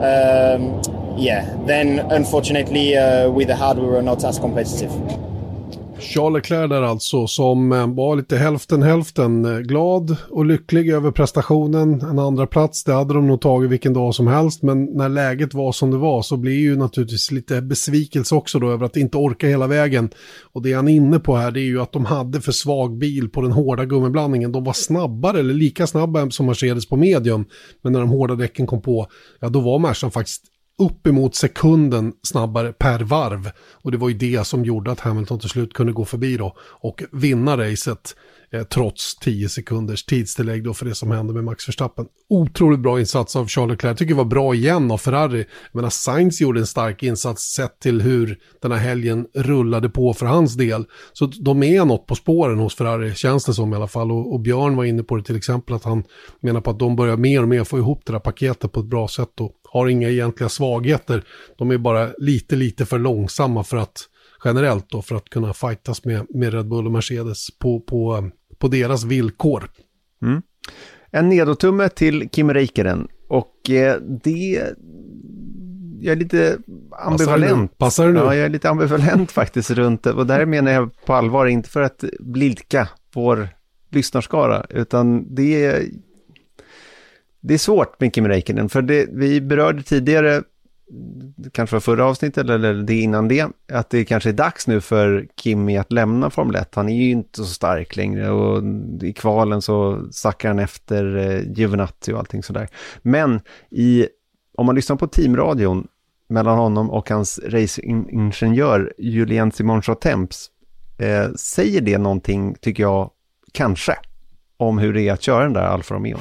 Then unfortunately with the hard we were not as competitive. Charles Leclerc där alltså, som var lite hälften glad och lycklig över prestationen. En andra plats, det hade de nog tagit vilken dag som helst, men när läget var som det var så blir ju naturligtvis lite besvikelse också då över att inte orka hela vägen. Och det han är inne på här, det är ju att de hade för svag bil på den hårda gummiblandningen. De var snabbare eller lika snabba som Mercedes på medium, men när de hårda däcken kom på, ja då var Mercedes faktiskt uppemot sekunden snabbare per varv. Och det var ju det som gjorde att Hamilton till slut kunde gå förbi då och vinna racet trots 10 sekunders tidstillägg då för det som hände med Max Verstappen. Otroligt bra insats av Charles Leclerc. Jag tycker det var bra igen av Ferrari. Men Sainz gjorde en stark insats sett till hur den här helgen rullade på för hans del. Så de är något på spåren hos Ferrari, känns det som i alla fall. Och Björn var inne på det till exempel, att han menar på att de börjar mer och mer få ihop det där paketet på ett bra sätt och har inga egentliga svagheter. De är bara lite för långsamma för att generellt då, för att kunna fightas med Red Bull och Mercedes på deras villkor. Mm. En nedotumme till Kimi Räikkönen och det jag är lite ambivalent. Passar det nu? Ja, jag är lite ambivalent faktiskt runt det. Och där menar jag på allvar, inte för att blidka vår lyssnarskara, utan det är svårt med Kimi Räikkönen, för vi berörde tidigare, kanske var förra avsnittet eller det innan det, att det kanske är dags nu för Kimi att lämna Formel 1. Han är ju inte så stark längre och i kvalen så sackar han efter Giovinazzi och allting sådär. Men om man lyssnar på teamradion mellan honom och hans racingingenjör Julien Simon-Chartemps, säger det någonting, tycker jag, kanske, om hur det är att köra den där Alfa Romeo.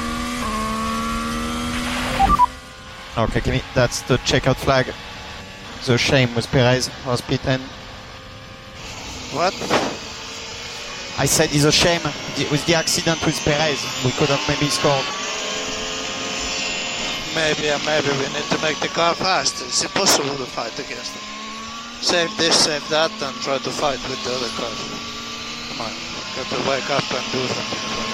Okay, that's the checkout flag. The shame with Perez was P10. What? I said it's a shame with the accident with Perez. We could have maybe scored. Maybe we need to make the car fast. It's impossible to fight against them. Save this, save that, and try to fight with the other cars. Come on, got to wake up and do something.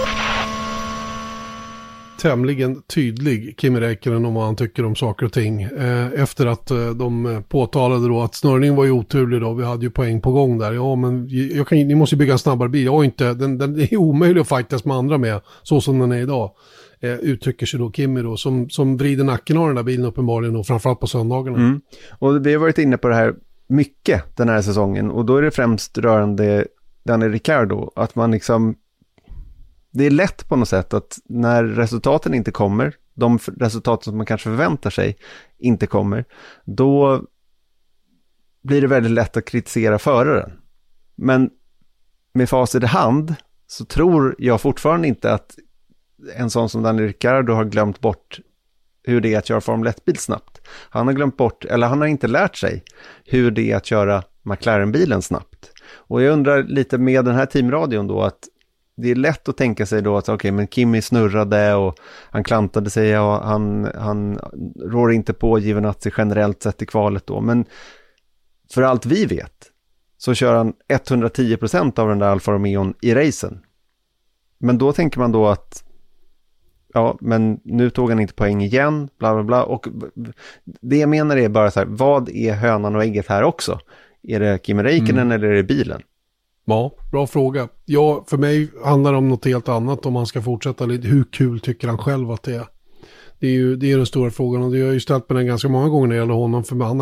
Tämligen tydlig Kimi Räikkönen om vad han tycker om saker och ting. Efter att de påtalade då att snörningen var ju oturlig då. Vi hade ju poäng på gång där. Ja, men ni måste ju bygga en snabbare bil. Den är omöjlig att fightas med andra med, så som den är idag. Uttrycker sig då Kimi då, som vrider nacken av den där bilen uppenbarligen och framförallt på söndagarna. Mm. Och vi har varit inne på det här mycket den här säsongen, och då är det främst rörande Daniel Ricciardo, att man liksom, det är lätt på något sätt att när resultaten inte kommer, de resultat som man kanske förväntar sig inte kommer, då blir det väldigt lätt att kritisera föraren. Men med facit i hand så tror jag fortfarande inte att en sån som Daniel Ricciardo har glömt bort hur det är att köra Formel 1-bil snabbt. Han har glömt bort, eller han har inte lärt sig hur det är att köra McLaren-bilen snabbt. Och jag undrar lite med den här teamradion då, att det är lätt att tänka sig då att okej, men Kimi snurrade och han klantade sig och han rår inte på Giovinazzi generellt sett i kvalet då. Men för allt vi vet så kör han 110% av den där Alfa Romeon i racen. Men då tänker man då att ja, men nu tog han inte poäng igen, bla bla bla. Och det jag menar är bara så här, vad är hönan och ägget här också? Är det Kimi Räikkönen eller är det bilen? Ja, bra fråga. Ja, för mig handlar det om något helt annat om man ska fortsätta lite. Hur kul tycker han själv att det är? Det är den stora frågan, och det har jag ju ställt med den ganska många gånger när det gäller honom. För han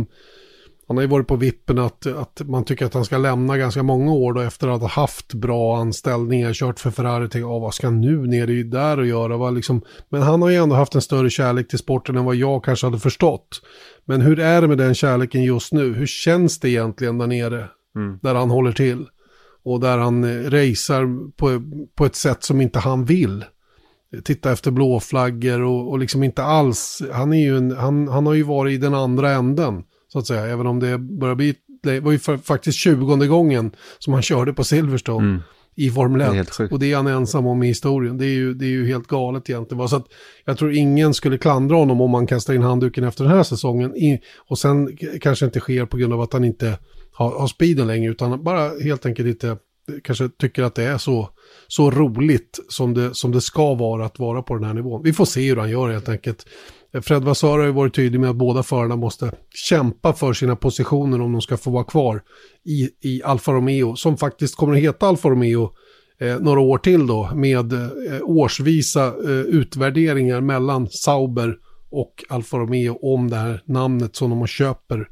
har ju varit på vippen att man tycker att han ska lämna ganska många år då, efter att ha haft bra anställningar, kört för Ferrari, till vad ska nu ner i där och göra? Men han har ju ändå haft en större kärlek till sporten än vad jag kanske hade förstått. Men hur är det med den kärleken just nu? Hur känns det egentligen där nere? Där han håller till och där han racear på ett sätt som inte han vill. Titta efter blåflaggor och liksom inte alls. Han har ju varit i den andra änden så att säga, även om det börjar bli Det var ju faktiskt 20:e gången som han körde på Silverstone i Formel 1. Och det är han ensam om i historien. Det är ju helt galet egentligen. Så att jag tror ingen skulle klandra honom om man kastar in handduken efter den här säsongen. Och sen kanske inte sker på grund av att han inte har speeden längre, utan bara helt enkelt inte kanske tycker att det är så roligt som det ska vara att vara på den här nivån. Vi får se hur han gör helt enkelt. Fred Vassör har ju varit tydlig med att båda förarna måste kämpa för sina positioner om de ska få vara kvar i Alfa Romeo, som faktiskt kommer att heta Alfa Romeo några år till då, med årsvisa utvärderingar mellan Sauber och Alfa Romeo om det här namnet som de köper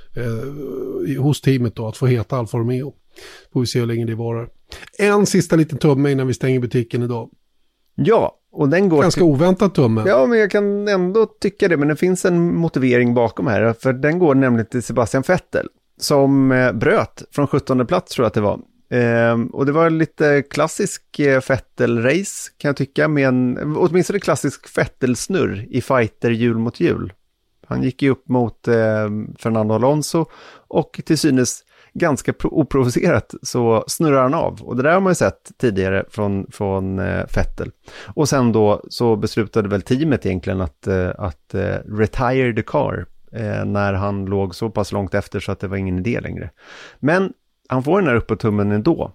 hos teamet då, att få heta Alfa Romeo. Får vi se hur länge det varar. En sista liten tumme innan vi stänger butiken idag. Ja, och den går ganska oväntat tumme. Ja, men jag kan ändå tycka det, men det finns en motivering bakom här, för den går nämligen till Sebastian Vettel som bröt från 17:e plats, tror jag att det var. Och det var lite klassisk Vettel-race kan jag tycka, med åtminstone klassisk Vettel-snurr i fighter hjul mot hjul. Han gick ju upp mot Fernando Alonso och till synes ganska oprovocerat så snurrar han av. Och det där har man ju sett tidigare från Vettel. Och sen då så beslutade väl teamet egentligen att retire the car när han låg så pass långt efter så att det var ingen idé längre. Men han får den här uppe tummen ändå.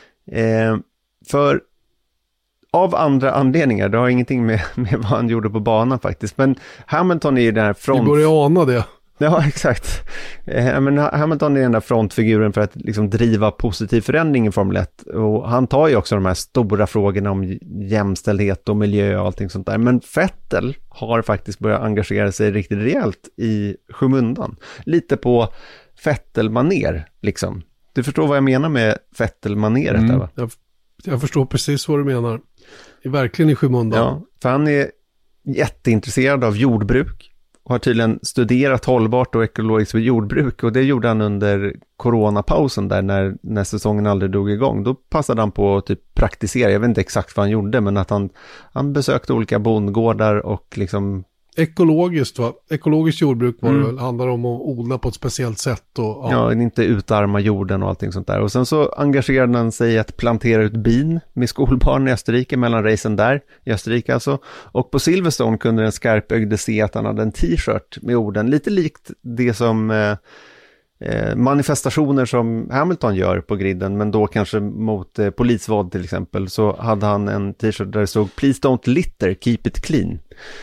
För av andra anledningar, det har ingenting med vad han gjorde på banan faktiskt. Men Hamilton är ju den här Vi börjar ana det. Ja, exakt. Men Hamilton är den där frontfiguren för att liksom driva positiv förändring i Formel 1. Och han tar ju också de här stora frågorna om jämställdhet och miljö och allting sånt där. Men Vettel har faktiskt börjat engagera sig riktigt rejält i skymundan. Lite på Vettel-maner, liksom. Du förstår vad jag menar med Vettel-maneret där, va? Jag förstår precis vad du menar. Det är verkligen i skymundan. Ja, för han är jätteintresserad av jordbruk. Och har tydligen studerat hållbart och ekologiskt jordbruk. Och det gjorde han under coronapausen där när säsongen aldrig drog igång. Då passade han på att typ praktisera. Jag vet inte exakt vad han gjorde, men att han besökte olika bondgårdar och liksom... Ekologiskt, va? Ekologiskt jordbruk var det väl, handlar om att odla på ett speciellt sätt. Och, ja, inte utarma jorden och allting sånt där. Och sen så engagerade han sig i att plantera ut bin med skolbarn i Österrike, mellan racen där, i Österrike alltså. Och på Silverstone kunde den skarpögde se att han hade en t-shirt med orden, lite likt det som manifestationer som Hamilton gör på griden, men då kanske mot polisvåld till exempel, så hade han en t-shirt där det stod "Please don't litter, keep it clean".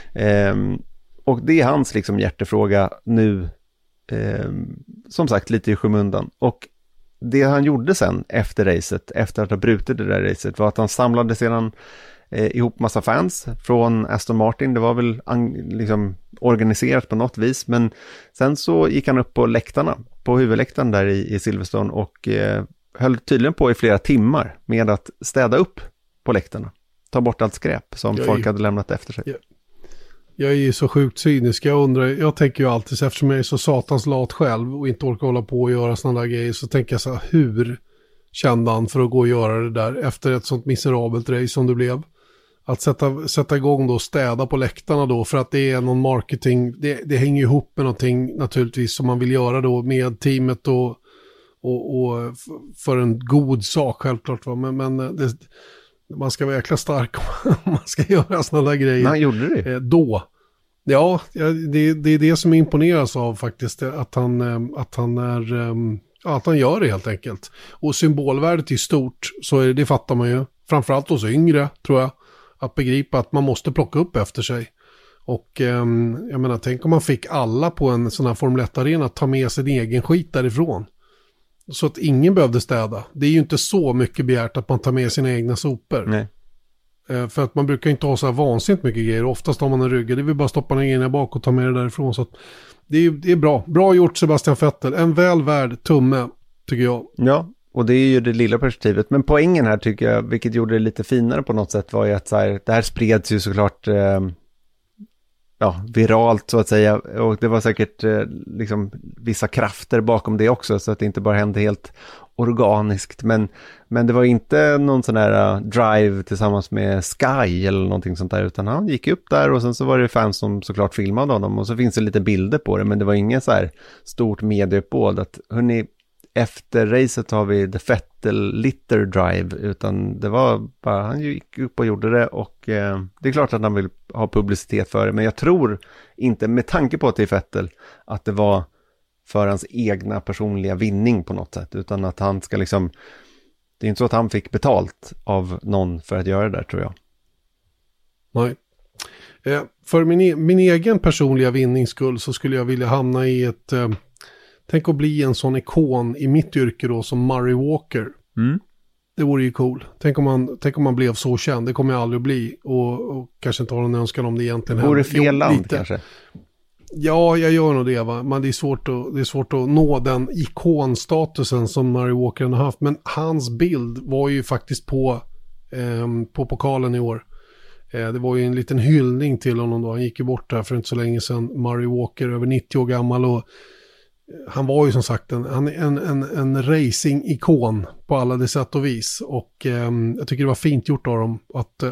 Och det är hans liksom hjärtefråga nu, som sagt lite i skymundan. Och det han gjorde sen efter racet, efter att ha brutit det där racet, var att han samlade sedan ihop massa fans från Aston Martin. Det var väl liksom organiserat på något vis, men sen så gick han upp på läktarna, på huvudläktaren där i Silverstone, och höll tydligen på i flera timmar med att städa upp på läktarna. Ta bort allt skräp som folk hade lämnat efter sig. Jag är ju så sjukt cynisk. Jag tänker ju alltid, eftersom jag är så satans lat själv och inte orkar hålla på och göra sådana där grejer, så tänker jag så här, hur kände han för att gå och göra det där efter ett sånt miserabelt race som det blev? Att sätta igång då och städa på läktarna då, för att det är någon marketing, det hänger ihop med någonting naturligtvis som man vill göra då med teamet och för en god sak självklart, va? Men man ska vara jäkla stark om man ska göra sådana där grejer. Men han gjorde det? Då. Ja, det är det som imponeras av faktiskt, att han gör det helt enkelt. Och symbolvärdet är stort, så det fattar man ju. Framförallt hos yngre, tror jag. Att begripa att man måste plocka upp efter sig. Och jag menar, tänk om man fick alla på en sån här Formel 1-arena att ta med sin egen skit därifrån. Så att ingen behövde städa. Det är ju inte så mycket begärt att man tar med sina egna sopor. Nej. För att man brukar inte ha så här vansinnigt mycket grejer. Oftast har man en rygg. Det vill bara stoppa ner grejerna bak och ta med det därifrån. Så att det är bra. Bra gjort, Sebastian Vettel. En väl värd tumme, tycker jag. Ja, och det är ju det lilla perspektivet. Men poängen här tycker jag, vilket gjorde det lite finare på något sätt, var ju att så här, det här spreds ju såklart viralt så att säga. Och det var säkert liksom vissa krafter bakom det också, så att det inte bara hände helt organiskt. Men det var inte någon sån här drive tillsammans med Sky eller någonting sånt där, utan han gick upp där och sen så var det fans som såklart filmade honom, och så finns det lite bilder på det, men det var ingen så här stort medieuppbåd att hörni, efter racet har vi The Vettel Litter Drive, utan det var bara, han gick upp och gjorde det, och det är klart att han vill ha publicitet för det, men jag tror inte, med tanke på att det är Vettel, att det var för hans egna personliga vinning på något sätt, utan att han ska liksom, det är inte så att han fick betalt av någon för att göra det där, tror jag. Nej. För min egen personliga vinnings skull så skulle jag vilja hamna i ett tänk att bli en sån ikon i mitt yrke då som Murray Walker. Det vore ju cool. Tänk om man blev så känd. Det kommer jag aldrig att bli, och kanske inte har någon önskan om det egentligen. Vore fel land kanske? Ja, jag gör nog det, va. Men det är svårt att nå den ikonstatusen som Murray Walker har haft. Men hans bild var ju faktiskt på pokalen i år. Det var ju en liten hyllning till honom då. Han gick ju bort där för inte så länge sedan. Murray Walker, över 90 år gammal, och han var ju som sagt en racing-ikon på alla det sätt och vis. Och jag tycker det var fint gjort av dem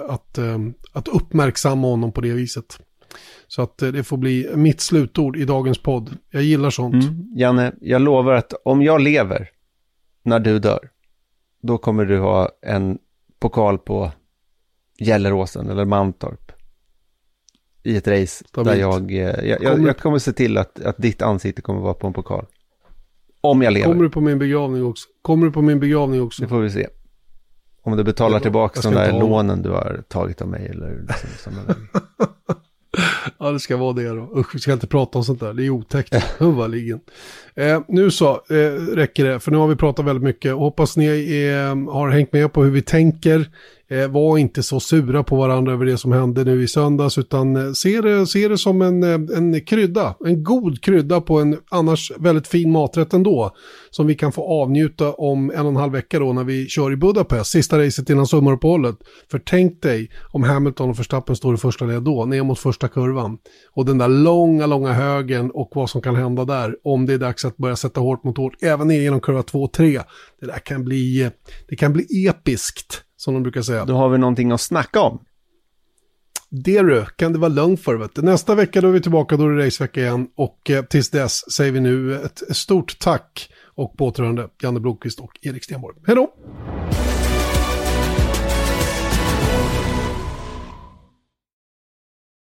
att uppmärksamma honom på det viset. Så att det får bli mitt slutord i dagens podd. Jag gillar sånt. Janne, jag lovar att om jag lever när du dör, då kommer du ha en pokal på Gelleråsen eller Mantorp i ett race där jag kommer se till att ditt ansikte kommer vara på en pokal. Om jag lever. Kommer du på min begravning också? Det får vi se. Om du betalar tillbaka de där lånen du har tagit av mig eller sådana där. Ja, det ska vara det då. Usch, vi ska inte prata om sånt där. Det är otäckt. Huvudligen. Nu så räcker det. För nu har vi pratat väldigt mycket. Hoppas ni har hängt med på hur vi tänker. Var inte så sura på varandra över det som hände nu i söndags, utan se det som en krydda. En god krydda på en annars väldigt fin maträtt ändå. Som vi kan få avnjuta om 1,5 vecka då när vi kör i Budapest. Sista racet innan sommaruppehållet. För tänk dig om Hamilton och Verstappen står i första led då. Ner mot första kurvan. Och den där långa högen och vad som kan hända där. Om det är dags att börja sätta hårt mot hårt. Även ner genom kurva 2 och 3. Det där kan bli episkt. Som de brukar säga. Då har vi någonting att snacka om. Det kan det vara lugnt för, vet du. Nästa vecka då är vi tillbaka, då är det racevecka igen. Och tills dess säger vi nu ett stort tack och på återhörande Janne Blomqvist och Erik Stenborg. Hej då!